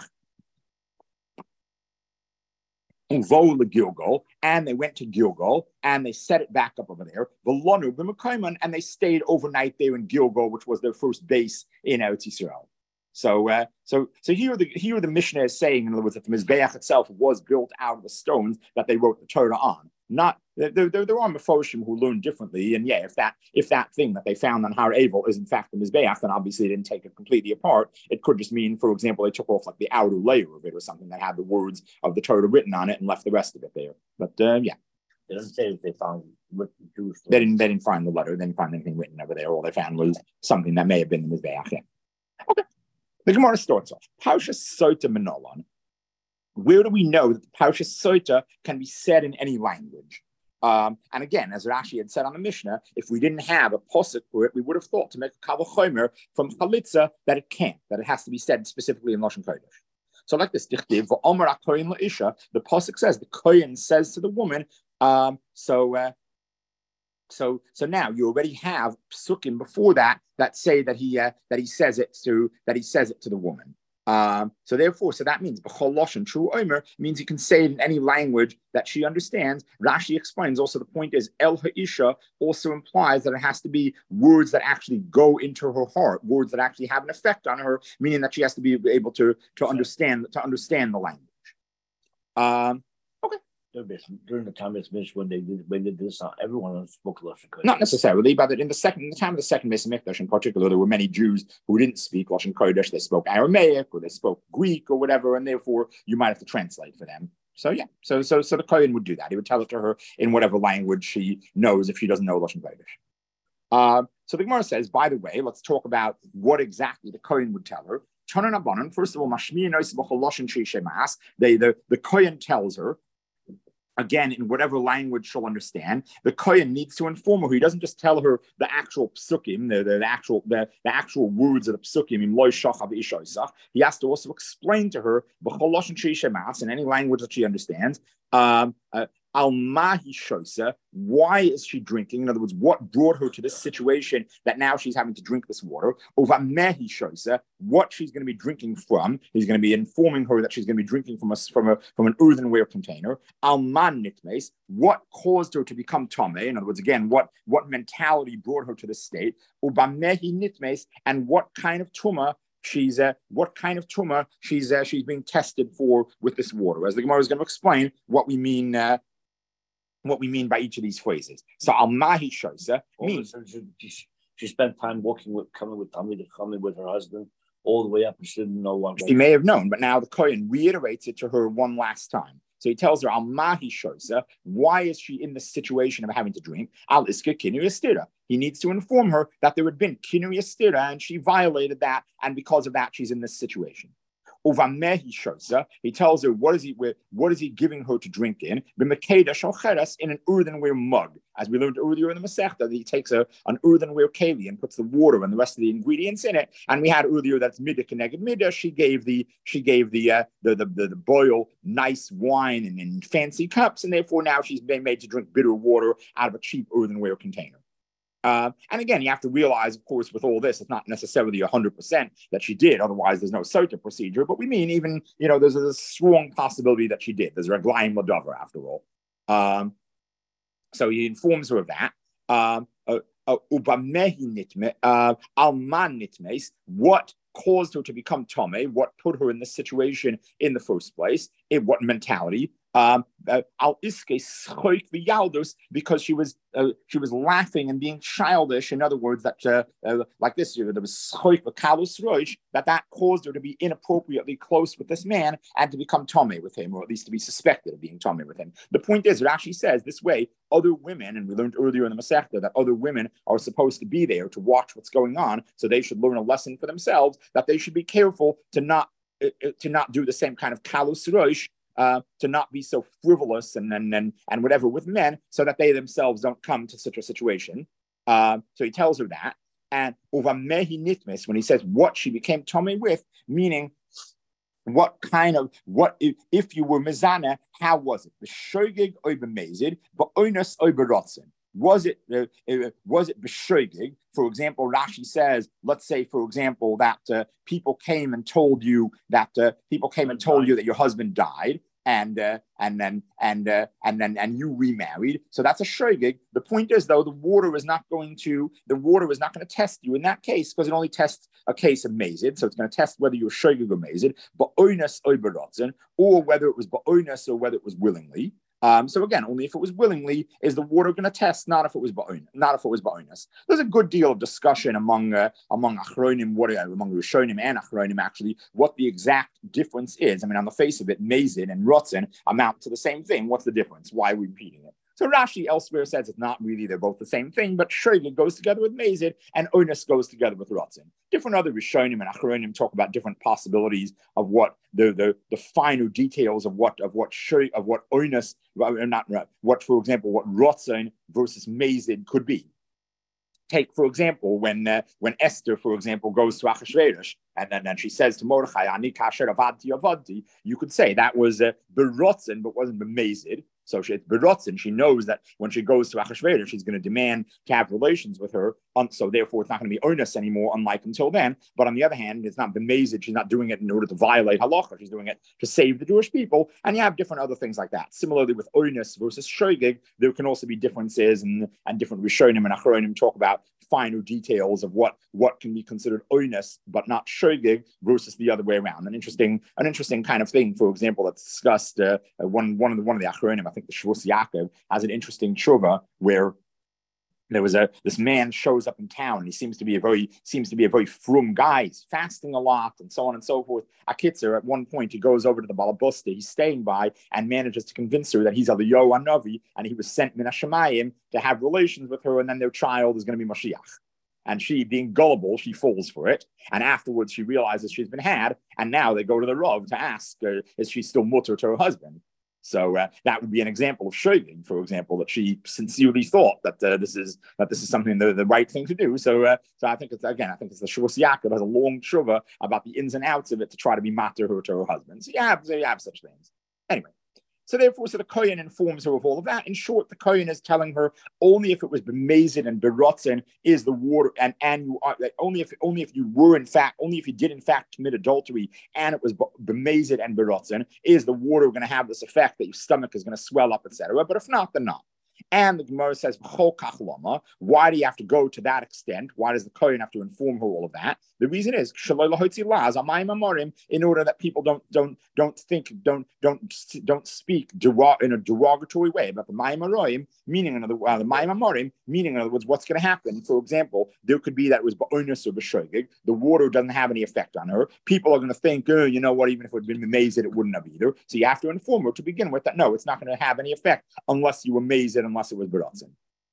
uvo the Gilgal, and they went to Gilgal and they set it back up over there. V'lonu b'mekayman, and they stayed overnight there in Gilgal, which was their first base in Eretz Yisrael. So here the Mishnah is saying, in other words, that the mizbeach itself was built out of the stones that they wrote the Torah on. Not there are Mefoshim who learn differently, and yeah, if that thing that they found on Har Evel is in fact the mizbeach, then obviously they didn't take it completely apart. It could just mean, for example, they took off like the outer layer of it or something that had the words of the Torah written on it and left the rest of it there. But yeah. It doesn't say if they found written Jewish. They didn't find the letter. They didn't find anything written over there. All they found was something that may have been the mizbeach. Yeah. Okay. The Gemara starts off Parshas Sota Menolon. Where do we know that the Parshas Sota can be said in any language? And again, as Rashi had said on the Mishnah, if we didn't have a posuk for it, we would have thought to make a kavah chomer from chalitza that it can't, that it has to be said specifically in Lashon Kodesh. So like this, the posuk says, the kohen says to the woman, So now you already have psukim before that say that he says it to the woman. So that means b'chol lashon true omer means you can say it in any language that she understands. Rashi explains also the point is el ha'isha also implies that it has to be words that actually go into her heart, words that actually have an effect on her, meaning that she has to be able to understand the language. Okay. During the time it's mentioned when they did this, everyone spoke Lashon Kodesh. Not necessarily, but in the time of the second Beis Hamikdash in particular, there were many Jews who didn't speak Lashon Kodesh. They spoke Aramaic or they spoke Greek or whatever, and therefore you might have to translate for them. So yeah, so the Kohen would do that. He would tell it to her in whatever language she knows if she doesn't know Lashon Kodesh. So the Gemara says, by the way, let's talk about what exactly the Kohen would tell her. First of all, the Kohen tells her, again, in whatever language she'll understand, the Kohen needs to inform her. He doesn't just tell her the actual psukim, the actual words of the psukim. He has to also explain to her in any language that she understands. Why is she drinking? In other words, what brought her to this situation that now she's having to drink this water? What she's going to be drinking from. He's going to be informing her that she's going to be drinking from an earthenware container. What caused her to become tameh? In other words, again, what mentality brought her to this state? And what kind of tumah she's being tested for with this water. As the Gemara is going to explain what we mean by each of these phrases. So al-mahi shoisa means she spent time coming with her husband all the way up, and she didn't know what. She may have known, but now the Kohen reiterates it to her one last time. So he tells her, al-mahi shoisa, why is she in the situation of having to drink? Al-iska kinu yastira. He needs to inform her that there had been kinu yastira, and she violated that, and because of that, she's in this situation. He tells her what is he giving her to drink in an earthenware mug. As we learned earlier in the Masechta, he takes an earthenware keli and puts the water and the rest of the ingredients in it. And we had earlier that's midah keneged midah. She gave the boil nice wine and in fancy cups, and therefore now she's been made to drink bitter water out of a cheap earthenware container. And again, you have to realize, of course, with all this, it's not necessarily 100% that she did. Otherwise, there's no sota procedure. But we mean even, there's a strong possibility that she did. There's reglaim ladavar after all. So he informs her of that. What caused her to become Tomei? What put her in this situation in the first place? What mentality? Because she was laughing and being childish. In other words, that like this, there was that caused her to be inappropriately close with this man and to become Tomei with him, or at least to be suspected of being Tomei with him. The point is, Rashi says this way, other women, and we learned earlier in the Masechta that other women are supposed to be there to watch what's going on, so they should learn a lesson for themselves that they should be careful to not do the same kind of kalus roish. To not be so frivolous and whatever with men, so that they themselves don't come to such a situation. So he tells her that. And uvamehi nitmis, when he says what she became Tomei with, meaning if you were mezana, how was it? The shogig oiber mezid, but oinus oiber rotzen. Was it b'shogig? For example, Rashi says, let's say, for example, that people came and told you that your husband died, and you remarried. So that's a shogig. The point is, though, the water is not going to test you in that case, because it only tests a case of mazid. So it's going to test whether you're shogig or mazid, but oinus oiberotzen, or whether it was ba'oinus or whether it was willingly. So again, only if it was willingly is the water going to test, not if it was ba'oinus. There's a good deal of discussion among achronim, among Rishonim and achronim, actually, what the exact difference is. I mean, on the face of it, mezid and rotzen amount to the same thing. What's the difference? Why are we repeating it? So Rashi elsewhere says it's not really, they're both the same thing, but shogig goes together with mezid and oinus goes together with rotzen. Different other Rishonim and Achronim talk about different possibilities of what the finer details of what oinus, for example, what rotzen versus mezid could be. Take, for example, when Esther, for example, goes to Achashverosh, and then she says to Mordechai, "Ani kasher avadti avadti," you could say that was berotzen, but wasn't bemezid. So it's berotzen. She knows that when she goes to Achashverosh, she's going to demand to have relations with her. So therefore, it's not going to be onus anymore, unlike until then. But on the other hand, it's not bemazed. She's not doing it in order to violate halacha. She's doing it to save the Jewish people. And you have different other things like that. Similarly, with onus versus shogeg, there can also be differences, and different Rishonim and Achronim talk about finer details of what can be considered onus but not shogeg versus the other way around. An interesting kind of thing, for example, that's discussed. One of the Achronim, I think the Shvus Yaakov, has an interesting tshuva where there was this man shows up in town, and he seems to be a very frum guy. He's fasting a lot and so on and so forth. Akitzer, at one point, he goes over to the Balabusta he's staying by and manages to convince her that he's a Yo Navi, and he was sent min hashamayim to have relations with her, and then their child is going to be Mashiach. And she, being gullible, she falls for it. And afterwards, she realizes she's been had, and now they go to the Rav to ask, is she still mutter to her husband? So that would be an example of shogeg, for example, that she sincerely thought that this is something the right thing to do. So I think it's the Shvus Yaakov has a long tshuva about the ins and outs of it to try to be matter her to her husband. So you have such things. Anyway. So therefore, the Kohen informs her of all of that. In short, the Kohen is telling her only if it was bemazed and berotzen is the water, and you are only if you did in fact commit adultery and it was bemazed and berotzen is the water going to have this effect that your stomach is going to swell up, etc. But if not, then not. And the Gemara says, why do you have to go to that extent? Why does the Kohen have to inform her all of that? The reason is in order that people don't speak in a derogatory way about the Mayim Aroim, meaning the Mayim Amorim, meaning in other words, what's going to happen. For example, there could be that it was ba'onus or b'shogeg. The water doesn't have any effect on her. People are going to think, you know what, even if it had been amazed, it wouldn't have either. So you have to inform her to begin with that no, it's not going to have any effect unless you amaze it, unless it was b'rotzen.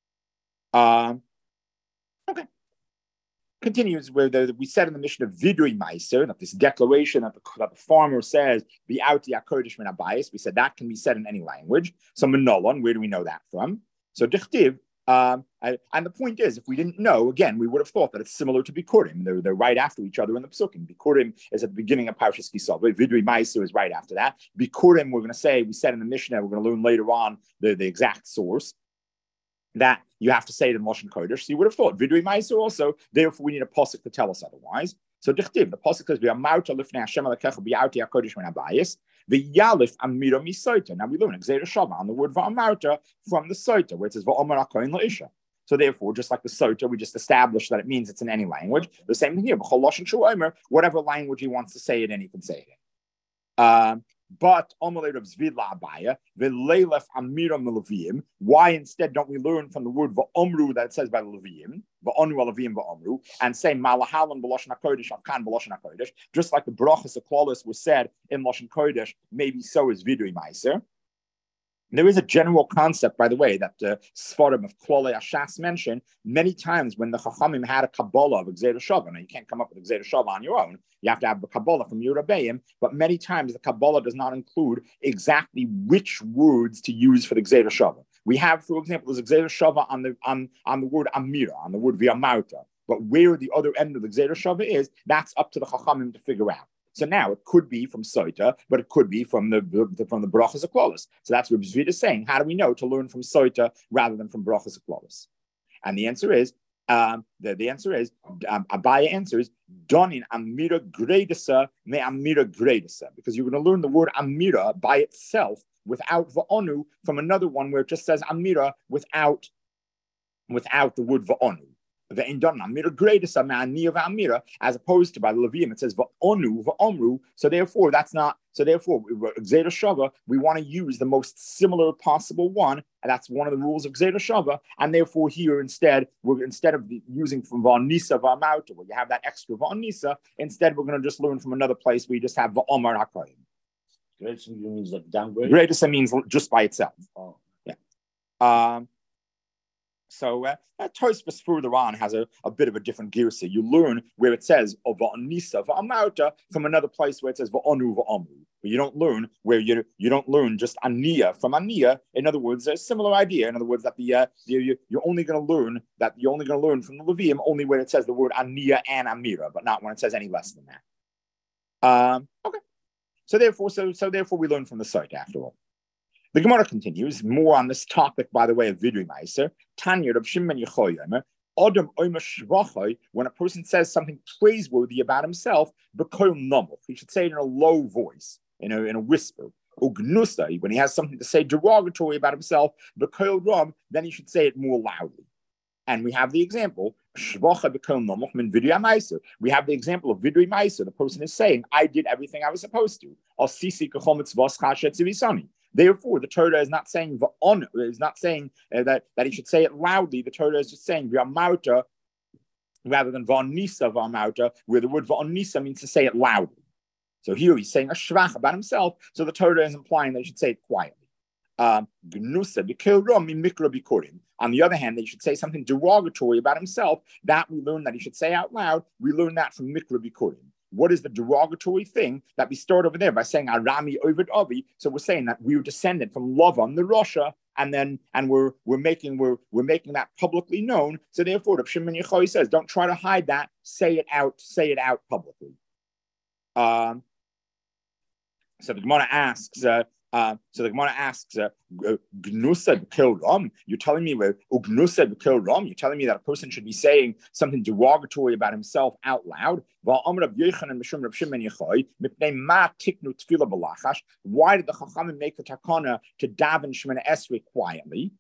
Okay. Continues where we said in the mission of Vidui Meiser that this declaration that the farmer says, "Be out the Akodesh min Abayis." We said that can be said in any language. So Menolon, where do we know that from? So Dichtiv. And the point is, if we didn't know, again, we would have thought that it's similar to Bikurim. They're right after each other in the Pesukim. Bikurim is at the beginning of Parshas Kisov. Vidui Meiser is right after that. Bikurim, we're going to say, we said in the Mishnah, we're going to learn later on the exact source, that you have to say it in Lashon Kodesh. So you would have thought Vidui Meiser also. Therefore, we need a pasuk to tell us otherwise. So Dichtiv, the pasuk says, "V'amarta lifnei Hashem alekecha b'yauti hakodesh min habayis v'yalif amira misoita." Now we learn Gzeira Shava on the word V'amarta from the Soita, where it says V'omer hakohen la'isha. So therefore, just like the Soita, we just established that it means it's in any language. The same thing here, B'chol lashon shu omer, whatever language he wants to say it in, he can say it in. But Omelay of Zvidla Abaya, V'leilef Amira Melavim. Why instead don't we learn from the word V'omru that it says by the Levim, V'onu Alavim V'omru, and say Malahalan B'loshen HaKodesh, Avkan B'loshen HaKodesh, just like the brachas of Klolis was said in Loshen Kodesh, maybe so is Vidui Meiser. There is a general concept, by the way, that Sfarim of Klolei Ashas mentioned many times when the Chachamim had a Kabbalah of Gzeira Shava. Now, you can't come up with Gzeira Shava on your own. You have to have the Kabbalah from Yerubbeim, but many times the Kabbalah does not include exactly which words to use for the Gzeira Shava. We have, for example, there's a Gzeira Shava on the word Amira, on the word V'amarta. But where the other end of the Gzeira Shava is, that's up to the Chachamim to figure out. So now it could be from Soita, but it could be from the brachas of Klolis. So that's what Zvid is saying. How do we know to learn from Soita rather than from brachas of Klolis? And the answer is, Abaya answers, Donin Amira Gredisa me Amira Gredisa, because you're going to learn the word Amira by itself without Va'onu from another one where it just says Amira without the word Va'onu. As opposed to by the Levium, it says va'onu va'omru. So therefore, Gzeira Shava, we want to use the most similar possible one, and that's one of the rules of Gzeira Shava. And therefore, here instead of using from va'nisa va'mauta, where you have that extra va'nisa, instead we're going to just learn from another place where you just have va'omar hakoyim. Gredisa means like downgrade. Gredisa means just by itself. Oh. Yeah. So Tosfos further on has a bit of a different girsa. You learn where it says va'anisa va'amauta from another place where it says va'onu va'amru. But you don't learn where you don't learn just aniya from aniya. In other words, a similar idea. In other words, that you're only going to learn from the Levium only where it says the word aniya and amira, but not when it says any less than that. Okay. So therefore we learn from the site after all. The Gemara continues more on this topic, by the way, of Vidui Meiser. Tanya Reb Shimon Yechoyomer, when a person says something praiseworthy about himself, he should say it in a low voice, in a whisper. When he has something to say derogatory about himself, then he should say it more loudly. And we have the example, we have the example of vidui ma'aser. The person is saying, I did everything I was supposed to. Therefore, the Torah is not saying that he should say it loudly. The Torah is just saying v'amarta rather than v'anisa v'amarta, where the word v'anisa means to say it loudly. So here he's saying a shvach about himself. So the Torah is implying that he should say it quietly. On the other hand, they should say something derogatory about himself. That we learn that he should say out loud. We learn that from Mikra Bikurim. What is the derogatory thing that we start over there by saying Arami Ovid Avi? So we're saying that we were descended from Lavan the Rasha, and we're making that publicly known. So therefore, Rav Shimon Yochai says, don't try to hide that. Say it out publicly. So the Gemara asks, Gnusa b'kil ram. You're telling me that a person should be saying something derogatory about himself out loud. Why did the Chachamim make the takana to daven Shemana Esrei quietly?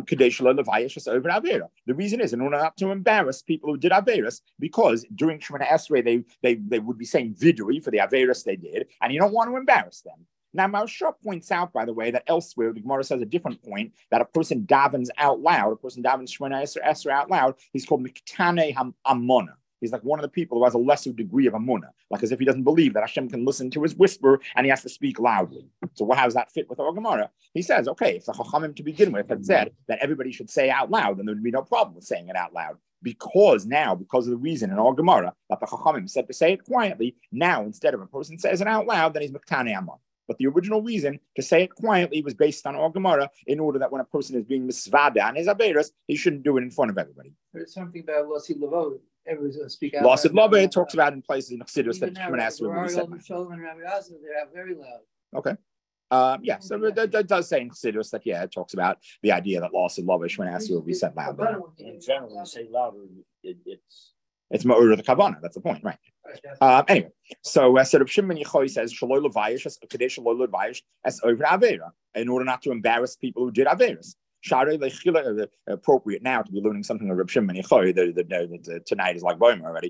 The reason is in order not to embarrass people who did Averis, because during Shemana Esrei they would be saying vidui for the Averis they did, and you don't want to embarrass them. Now, Maharsha points out, by the way, that elsewhere the Gemara says a different point, that a person davens out loud, a person davens Shemana Esrei out loud, he's called Miktane Amona. He's like one of the people who has a lesser degree of Amunah, like as if he doesn't believe that Hashem can listen to his whisper and he has to speak loudly. So how does that fit with our Gemara? He says, okay, if the Chachamim to begin with had said that everybody should say out loud, then there would be no problem with saying it out loud. Because of the reason in our Gemara that the Chachamim said to say it quietly, now instead of a person says it out loud, then he's Miktane Amon. But the original reason to say it quietly was based on our Gemara in order that when a person is being misvada on his Averis, he shouldn't do it in front of everybody. There's something about Lasid Lavo. Everybody's going to speak out. Lasid Lavo, it talks about in places in Chassidus that Shemana Esrei will be said. They're very loud. Okay. So that does say in Chassidus that, it talks about the idea that Lasid Lavo, Shemana Esrei will be said loud. In general, when you say louder, it's ma'ur the kavanah. That's the point, right? Anyway, so Rav Shimon Yochai says shaloi levayish kadesh shaloi levayish as over avera, in order not to embarrass people who did averas. Appropriate now to be learning something of Rav Shimon Yochai. Tonight is like Boim already.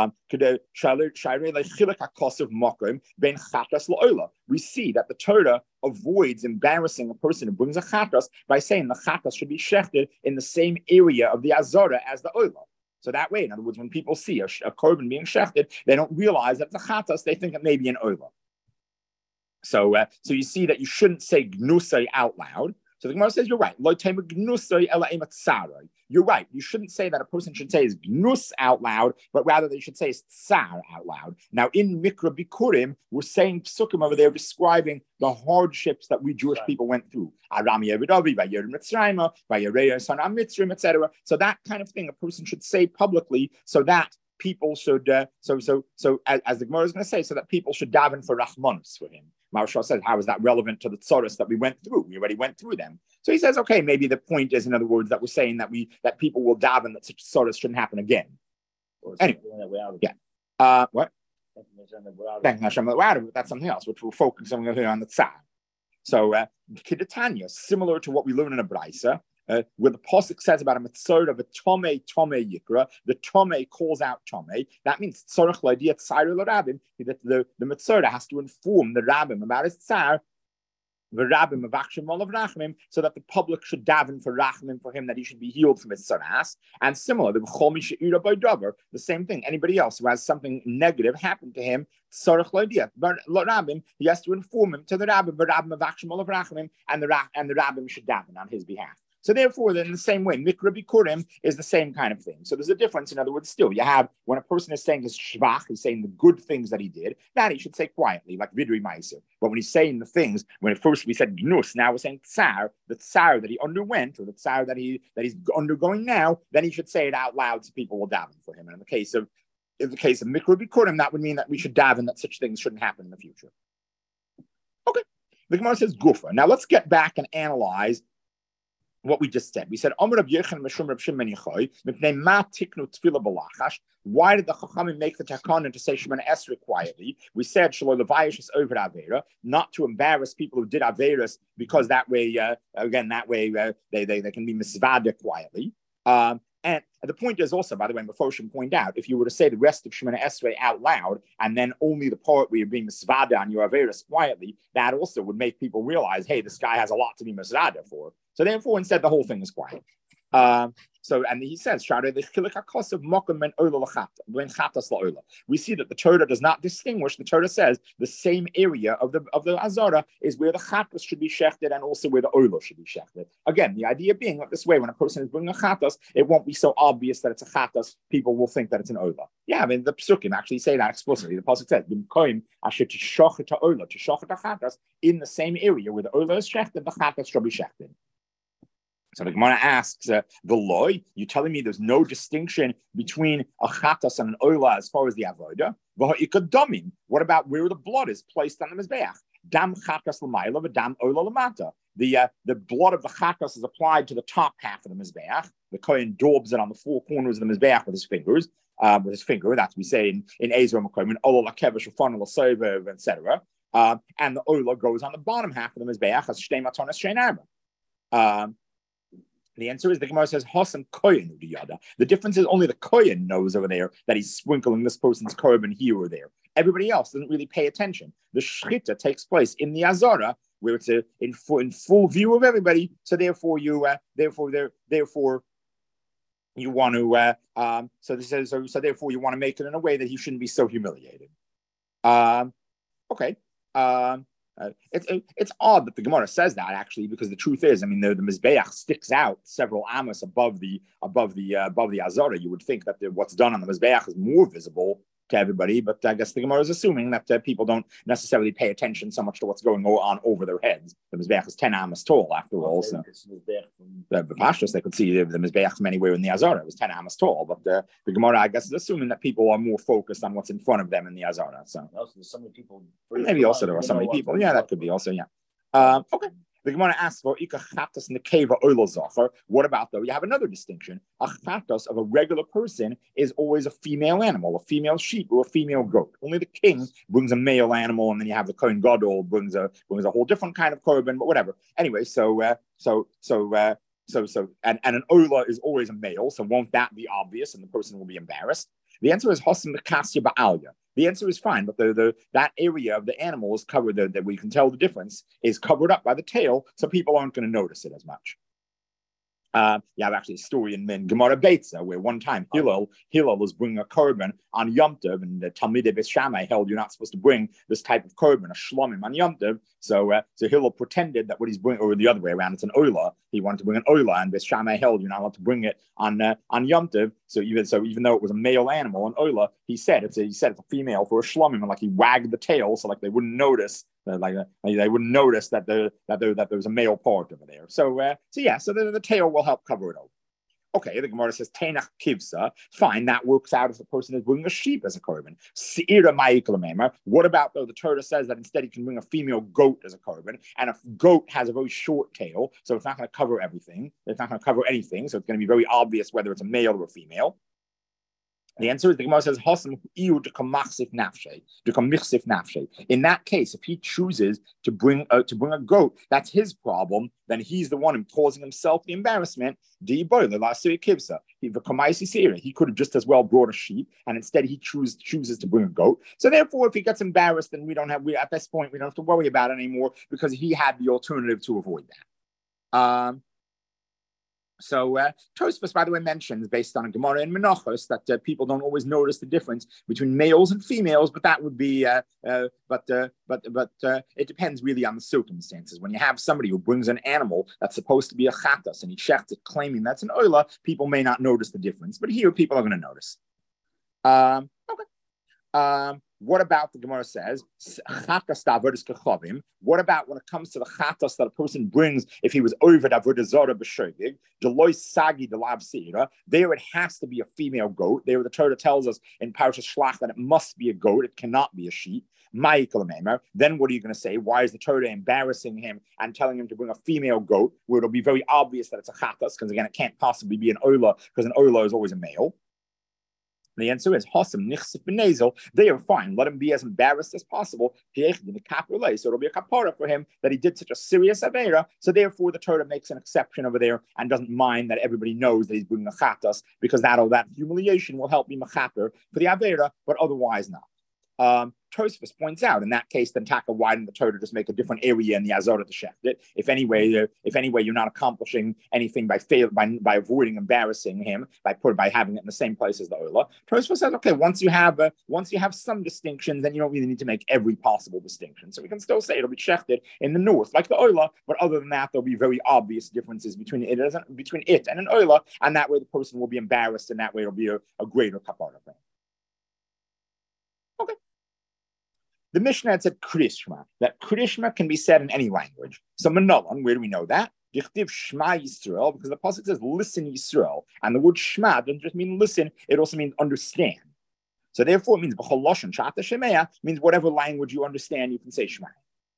We see that the Torah avoids embarrassing a person who brings a chatas by saying the chatas should be shechted in the same area of the azara as the oila. So that way, in other words, when people see a korban being shechted, they don't realize that it's a chatas, they think it may be an oila. So you see that you shouldn't say gnusay out loud. So the Gemara says, you're right. You're right. You shouldn't say that a person should say is gnus out loud, but rather they should say is tsar out loud. Now, in Mikra Bikurim, we're saying psukim over there describing the hardships that we Jewish people went through. Arami Yevidavi, Vayer Mitzrayim, Vayer Son Mitzrim, etc. So that kind of thing a person should say publicly so that people should, as the Gemara is going to say, so that people should daven for Rachmanus for him. Maharsha says, how is that relevant to the tzoros that we went through? We already went through them. So he says, okay, maybe the point is, in other words, that we're saying that people will daven that such tzoros shouldn't happen again. Anyway, what? Thank Hashem, that's something else, which we're focusing on the tzar. So, Kidatanya, similar to what we learn in a Braisa, where the Pasuk says about a mitzvah of a tomei yikra, the tomei calls out tomei. That means tzorach l'idea tzar l'rabim, that the mitzvah has to inform the rabbim about his tzar, the rabbim of Akshim Olav Rachmim, so that the public should daven for Rachmim for him, that he should be healed from his tzaras. And similar, the same thing. Anybody else who has something negative happen to him, tzorach l'idea l'rabim, he has to inform him to the rabbim of Akshim Olav Rachmim, and the rabbim should daven on his behalf. So therefore, then in the same way, Mikra Bikurim is the same kind of thing. So there's a difference. In other words, still, you have, when a person is saying his shvach, he's saying the good things that he did, that he should say quietly, like Vidri Meiser. But when he's saying the things, when at first we said gnus, now we're saying tsar, the tsar that he underwent, or the tsar that he's undergoing now, then he should say it out loud so people will daven for him. And in the case of Mikra Bikurim, that would mean that we should daven that such things shouldn't happen in the future. Okay. The Gemara says Gufa. Now let's get back and analyze what we just said. We said, why did the Chachamim make the Takana to say Shemana Esrei quietly? We said, over Avera, not to embarrass people who did Averas, because that way, they can be misvada quietly. And the point is also, by the way, before Shem point out, if you were to say the rest of Shemana Esrei out loud, and then only the part where you're being misvada on your Averas quietly, that also would make people realize, hey, this guy has a lot to be misvada for. So therefore, instead, the whole thing is quiet. And he says, we see that the Torah does not distinguish. The Torah says the same area of the Azara is where the Chatas should be shechted and also where the Oila should be shechted. Again, the idea being that this way, when a person is bringing a Chatas, it won't be so obvious that it's a Chatas. People will think that it's an Oila. Yeah, I mean, the Psukim actually say that explicitly. The Pasuk says, to shochet a Chatas in the same area where the Oila is shechted, the Chatas should be shechted. So the Gemara asks, the law, you telling me there's no distinction between a chatas and an oila as far as the avoda? What about where the blood is placed on the mizbeach? Dam chatas l'mayla, but dam oila l'mata. The blood of the chatas is applied to the top half of the mizbeach. The kohen daubs it on the four corners of the mizbeach with his fingers. That's we say in Ezra Makom, ola lakevish ufanal l'sover, etc. And the oila goes on the bottom half of the mizbeach as shtei matonas shein arba. The answer is the Gemara says Hasam Kohen Udiyada. The difference is only the Kohen knows over there that he's sprinkling this person's korban here or there. Everybody else doesn't really pay attention. The Shchita takes place in the Azara, where it's in full view of everybody. So therefore you want to therefore you want to make it in a way that he shouldn't be so humiliated. Okay. It's odd that the Gemara says that, actually, because the truth is, I mean, the Mizbeach sticks out several amos above the Azara. You would think that what's done on the Mizbeach is more visible to everybody, but I guess the Gemara is assuming that people don't necessarily pay attention so much to what's going on over their heads. The Mizbeach is 10 amos tall, after all. So the Pashtus, they could see the Mizbeach from anywhere in the Azara. It was 10 amos tall, but the Gemara, I guess, is assuming that people are more focused on what's in front of them in the Azara. So also, there's so many people. Maybe also there are so many people. Yeah, that could be also, yeah. Okay. The Gemara asks for Ika Chatas Nekeva Oilo Zachar. What about, though? You have another distinction. A Chatas of a regular person is always a female animal, a female sheep or a female goat. Only the king brings a male animal, and then you have the Kohen Gadol brings a whole different kind of korban, but whatever. Anyway, and an Oila is always a male, so won't that be obvious and the person will be embarrassed? The answer is Hasam Nekasya Ba'alya. The answer is fine, but that area of the animal is covered, that we can tell the difference, is covered up by the tail, so people aren't going to notice it as much. You have actually a story in Gemara Beitza where one time Hillel was bringing a korban on Yom Tov, and the Talmidei Beis Shammai held you're not supposed to bring this type of korban, a shlomim, on Yom Tov. So Hillel pretended that what he's bringing, or the other way around, it's an oila. He wanted to bring an oila, and Beis Shammai held you're not allowed to bring it on Yom Tov. So even though it was a male animal, an oila, he said it's a female for a shlomim, and like he wagged the tail so like they wouldn't notice. They wouldn't notice that there was a male part over there. So the tail will help cover it over. Okay, the Gemara says Tenach Kivsa. Fine, that works out if the person is bringing a sheep as a korban. Seira Ma'iklamema. What about, though, the Torah says that instead he can bring a female goat as a korban, and a goat has a very short tail, so it's not going to cover everything. It's not going to cover anything, so it's going to be very obvious whether it's a male or a female. The answer is the Gemara says Hasam iu to kamachsif nafshe. In that case, if he chooses to bring a goat, that's his problem. Then he's the one causing himself the embarrassment. He could have just as well brought a sheep, and instead he chooses to bring a goat. So therefore, if he gets embarrassed, then at this point we don't have to worry about it anymore because he had the alternative to avoid that. So Tosfos, by the way, mentions, based on a Gemara in Menachos, that people don't always notice the difference between males and females, but that would be, but it depends really on the circumstances. When you have somebody who brings an animal that's supposed to be a chatas and he shechts it claiming that's an oila, people may not notice the difference, but here people are going to notice. Okay. What about the Gemara says, what about when it comes to the chatas that a person brings if he was over Avodah Zarah b'shogeg, Deloy Sagi Delav Seira, there it has to be a female goat. There the Torah tells us in Parashas Shlach that it must be a goat, it cannot be a sheep. Then what are you going to say? Why is the Torah embarrassing him and telling him to bring a female goat where it'll be very obvious that it's a chatas? Because again, it can't possibly be an ola because an ola is always a male. The answer is Hossam Nichsif Benazel. They are fine. Let him be as embarrassed as possible. So it'll be a kapara for him that he did such a serious avera. So therefore, the Torah makes an exception over there and doesn't mind that everybody knows that he's bringing a chatas because that humiliation will help me mechaper for the avera, but otherwise not. Tosfos points out in that case, then Taka, why didn't the Torah just make a different area in the Azorah to shecht it? If anyway you're not accomplishing anything by avoiding embarrassing him by having it in the same place as the Ola. Tosfos says, okay, once you have some distinctions, then you don't really need to make every possible distinction. So we can still say it'll be shechted in the north, like the Ola, but other than that, there'll be very obvious differences between it and an Ola, and that way the person will be embarrassed, and that way it'll be a greater kapara for him. Okay. The Mishnah had said Krishma, that Krishma can be said in any language. So Manolan, where do we know that? Dichtiv Shema Yisrael, because the pasuk says listen Yisrael, and the word Shema doesn't just mean listen; it also means understand. So therefore, it means B'chol Lashon Shata Shemea means whatever language you understand, you can say Shema.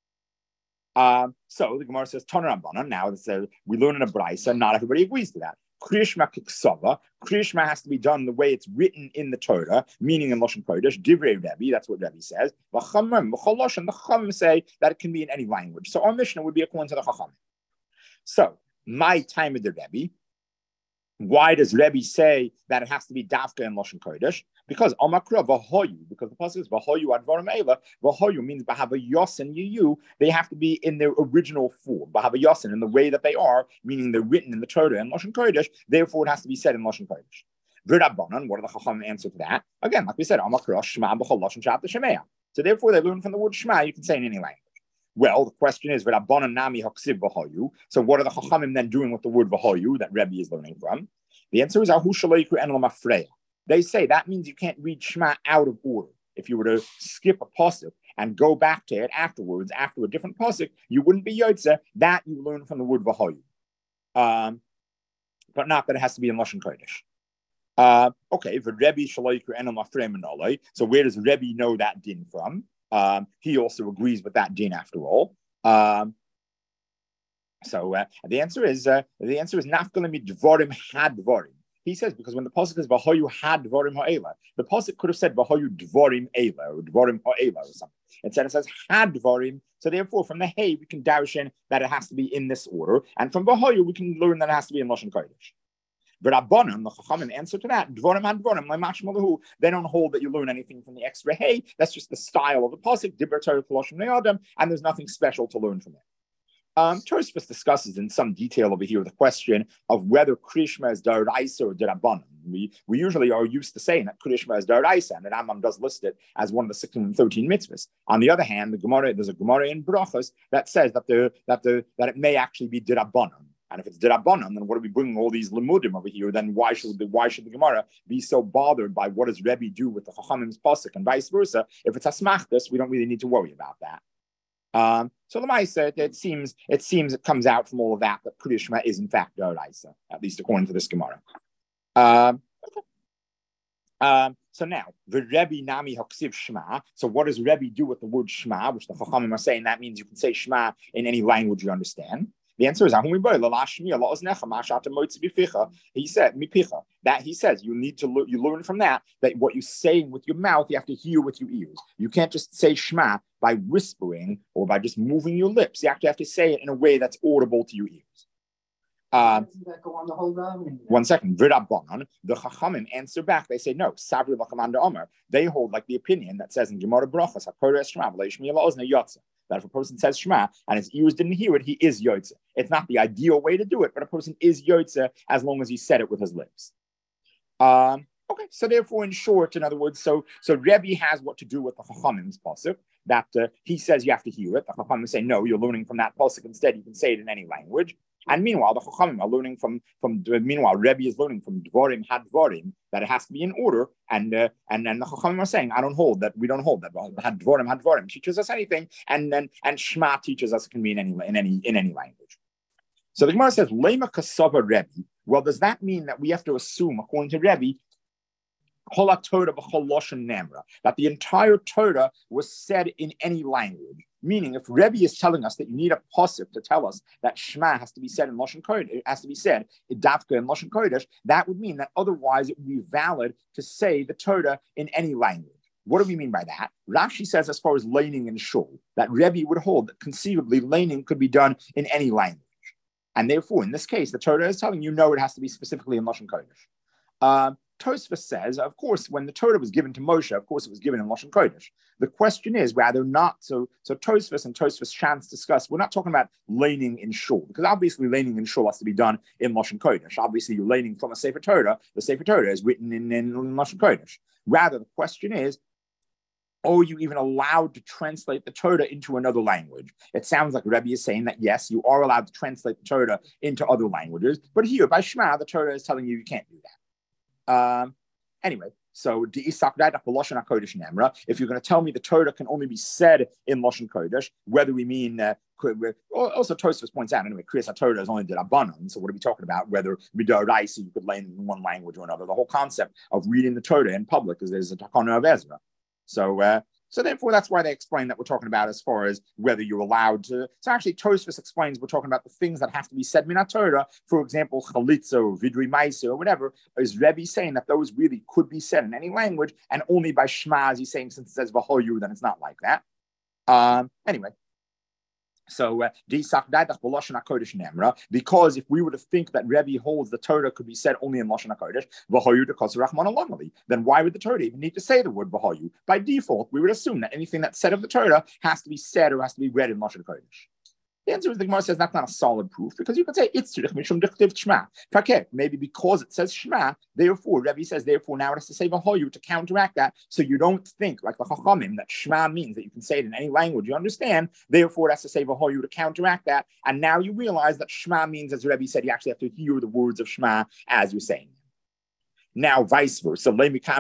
So the Gemara says Tanar Rabbanan. Now we learn in a brayso, not everybody agrees to that. Krishma kiksava. Krishma has to be done the way it's written in the Torah, meaning in Lashon Kodesh. Divrei Rebbe, that's what Rebbe says. V'chamim, v'chol Lashon, the Chachamim say that it can be in any language. So our Mishnah would be according to the Chachamim. So my time of the Rebbe. Why does Rebbe say that it has to be dafka in Lashon Kodesh? Because Amakra v'hoyu, because the pasuk is v'hoyu advarim eila. V'hoyu means b'hava yosin yuyu. They have to be in their original form, b'hava yosin, in the way that they are, meaning they're written in the Torah and Lashon Kodesh. Therefore, it has to be said in Lashon Kodesh. V'rabbanan, what are the Chachamim answer to that? Again, like we said, Amakra shema b'chol Lashon shabta shemea. So therefore, they learn from the word shema. You can say in any language. Well, the question is, v'rabbanan nami haksiv v'hoyu. So what are the Chachamim then doing with the word v'hoyu that Rebbe is learning from? The answer is ahu shaloikru en lamafreya. They say that means you can't read Shema out of order. If you were to skip a pasuk and go back to it afterwards, after a different pasuk, you wouldn't be yotze. That you learn from the word v'hoyu, but not that it has to be in Lashon Kodesh. Okay, the Rebbe shaloikru en lamafreya menolei. So where does Rebbe know that din from? He also agrees with that din after all. So the answer is nafkalim dvorim had dvorim. He says because when the pasuk is v'hoyu had dvorim ha'ela, the pasuk could have said v'hoyu dvorim ela or dvorim ha'ela or something. Instead it says had dvorim. So therefore, from the hey we can darshan that it has to be in this order, and from v'hoyu we can learn that it has to be in Lashon Kodesh. But Rabbanan, the Chachamim answer to that, dvorim had dvorim, like mashmalahu. They don't hold that you learn anything from the extra hey. That's just the style of the pasuk, dibber Torah koloshim ne'adam, and there's nothing special to learn from it. Tosfos discusses in some detail over here the question of whether Krishma is Daraisa or Darabanan. We usually are used to saying that Krishma is Daraisa, and the Rambam does list it as one of the 613 mitzvahs. On the other hand, there's a Gemara in Brachos that says that it may actually be Darabanan. And if it's Darabanan, then what are we bringing all these limudim over here? Then why should the Gemara be so bothered by what does Rebbe do with the Chachamim's pasuk and vice versa? If it's asmachtas, we don't really need to worry about that. So Lamaisa, it seems it comes out from all of that Krishma is in fact Daraisa, at least according to this Gemara. So now the Rebbe Nami Haksiv Shema. So what does Rebbe do with the word Shema, which the Chachamim are saying that means you can say Shema in any language you understand? The answer is he said mipicha. That he says you learn from that what you say with your mouth you have to hear with your ears. You can't just say Shema by whispering or by just moving your lips. You actually have to say it in a way that's audible to your ears. Doesn't that go on the whole round? 1 second. The Chachamim answer back. They say no. Sabri l'chamanda Omer. They hold like the opinion that says in Gemara Brachos that if a person says Shema and his ears didn't hear it, he is yotze. It's not the ideal way to do it, but a person is yotze as long as he said it with his lips. Okay, so therefore, in short, in other words, so Rebbe has what to do with the Chachamim's pasuk. That he says you have to hear it. The Chachamim say no, you're learning from that pasuk. Instead, you can say it in any language. And meanwhile, the Chachamim are learning meanwhile, Rebbe is learning from Dvorim Hadvorim that it has to be in order. And then the Chachamim are saying, we don't hold that. Hadvorim Hadvorim teaches us anything, and Shema teaches us it can be in any language. So the Gemara says, Lema Kasava Rebbe. Well, does that mean that we have to assume, according to Rebbe, that the entire Torah was said in any language? Meaning, if Rebbe is telling us that you need a pasuk to tell us that Shema has to be said in Lashon Kodesh, it has to be said in Dafka in Lashon Kodesh, that would mean that otherwise it would be valid to say the Torah in any language. What do we mean by that? Rashi says, as far as laning and shul, that Rebbe would hold that conceivably laning could be done in any language. And therefore, in this case, the Torah is telling you, no, it has to be specifically in Lashon Kodesh. Tosfos says, of course, when the Torah was given to Moshe, of course, it was given in Lashon Kodesh. The question is whether or not, so Tosfos and Tosfos Shantz discuss, we're not talking about laning in shul, because obviously laning in shul has to be done in Lashon Kodesh. Obviously, you're laning from a Sefer Torah. The Sefer Torah is written in Lashon Kodesh. Rather, the question is, are you even allowed to translate the Torah into another language? It sounds like Rebbe is saying that, yes, you are allowed to translate the Torah into other languages, but here, by Shema, the Torah is telling you can't do that. Anyway, so if you're going to tell me the Torah can only be said in Lashon Kodesh, whether we mean, also Tosfos points out, anyway, Kriyas HaTorah is only D'Rabbanan, so what are we talking about? Whether Midaraisa you could learn in one language or another. The whole concept of reading the Torah in public is there's a Takana of Ezra. So therefore, that's why they explain that we're talking about as far as whether you're allowed to. So actually, Tosfos explains we're talking about the things that have to be said Minat Torah. For example, Chalitza or Vidri Maisa or whatever. Is Rebbe saying that those really could be said in any language, and only by Shema, as he's saying, since it says V'hoyu, then it's not like that. Anyway. So, because if we were to think that Rebbe holds the Torah could be said only in Lashon HaKodesh, then why would the Torah even need to say the word V'hoyu? By default, we would assume that anything that's said of the Torah has to be said or has to be read in Lashon HaKodesh. The answer is the Gemara says that's not a solid proof, because you could say it's mishum dichtiv shma. Maybe because it says shma, therefore Rebbe says therefore now it has to say v'hoyu to counteract that, so you don't think like the Chachamim that shma means that you can say it in any language you understand. Therefore it has to say v'hoyu to counteract that, and now you realize that shma means, as Rebbe said, you actually have to hear the words of shma as you're saying. Now, vice versa. Should we say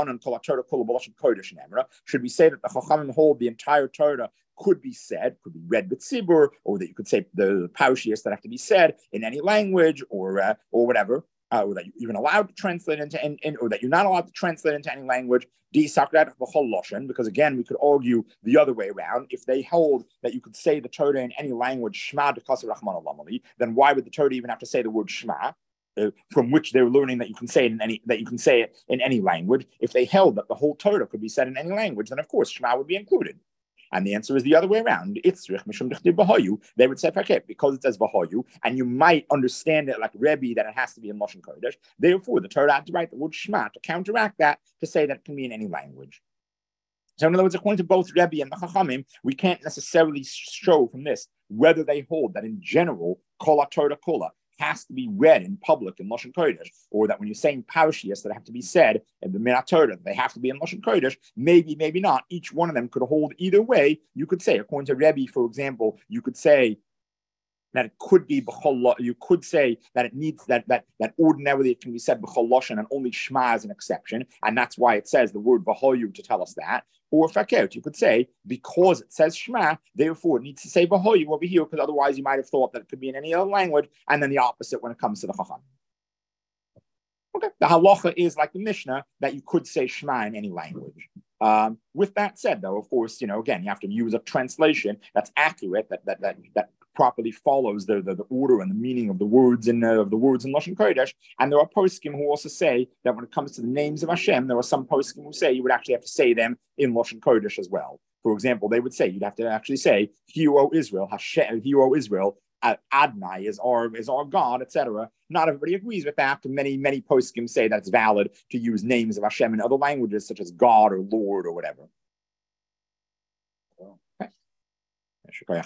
that the Chachamim hold the entire Torah could be read with tzibur, or that you could say the parashiyos that have to be said in any language, or whatever, or that you're even allowed to translate into, or that you're not allowed to translate into any language. Because again, we could argue the other way around. If they hold that you could say the Torah in any language, Shema d'kaseh Rachman Alamali, then why would the Torah even have to say the word Shema? From which they're learning that you can say it in any language. If they held that the whole Torah could be said in any language, then of course Shema would be included. And the answer is the other way around. They would say, okay, because it says V'hoyu, and you might understand it like Rebbe that it has to be in Lashon Kodesh. Therefore, the Torah had to write the word Shema to counteract that, to say that it can be in any language. So in other words, according to both Rebbe and the Chachamim, we can't necessarily show from this whether they hold that in general, Kol HaTorah Kula has to be read in public in Lashon Kodesh, or that when you're saying parashiyos that have to be said in the Minat Torah, they have to be in Lashon Kodesh. Maybe, maybe not. Each one of them could hold either way. You could say, according to Rebbe, for example, you could say that it could be b'chol. You could say that it needs that ordinarily it can be said b'chol lashon, and only Shema is an exception, and that's why it says the word v'hoyu to tell us that. Or fakert, you could say because it says Shema, therefore it needs to say v'hoyu over here, because otherwise you might have thought that it could be in any other language, and then the opposite when it comes to the Chacham. Okay, the halacha is like the Mishnah that you could say Shema in any language. With that said, though, of course, again, you have to use a translation that's accurate, that properly follows the order and the meaning of the words in Lashon Kodesh. And there are poskim who also say that when it comes to the names of Hashem, there are some poskim who say you would actually have to say them in Lashon Kodesh as well. For example, they would say you'd have to actually say, "Hear, O Israel, Hashem, hear, O Israel, Adonai is our God," etc. Not everybody agrees with that. Many poskim say that it's valid to use names of Hashem in other languages, such as God or Lord or whatever. Okay.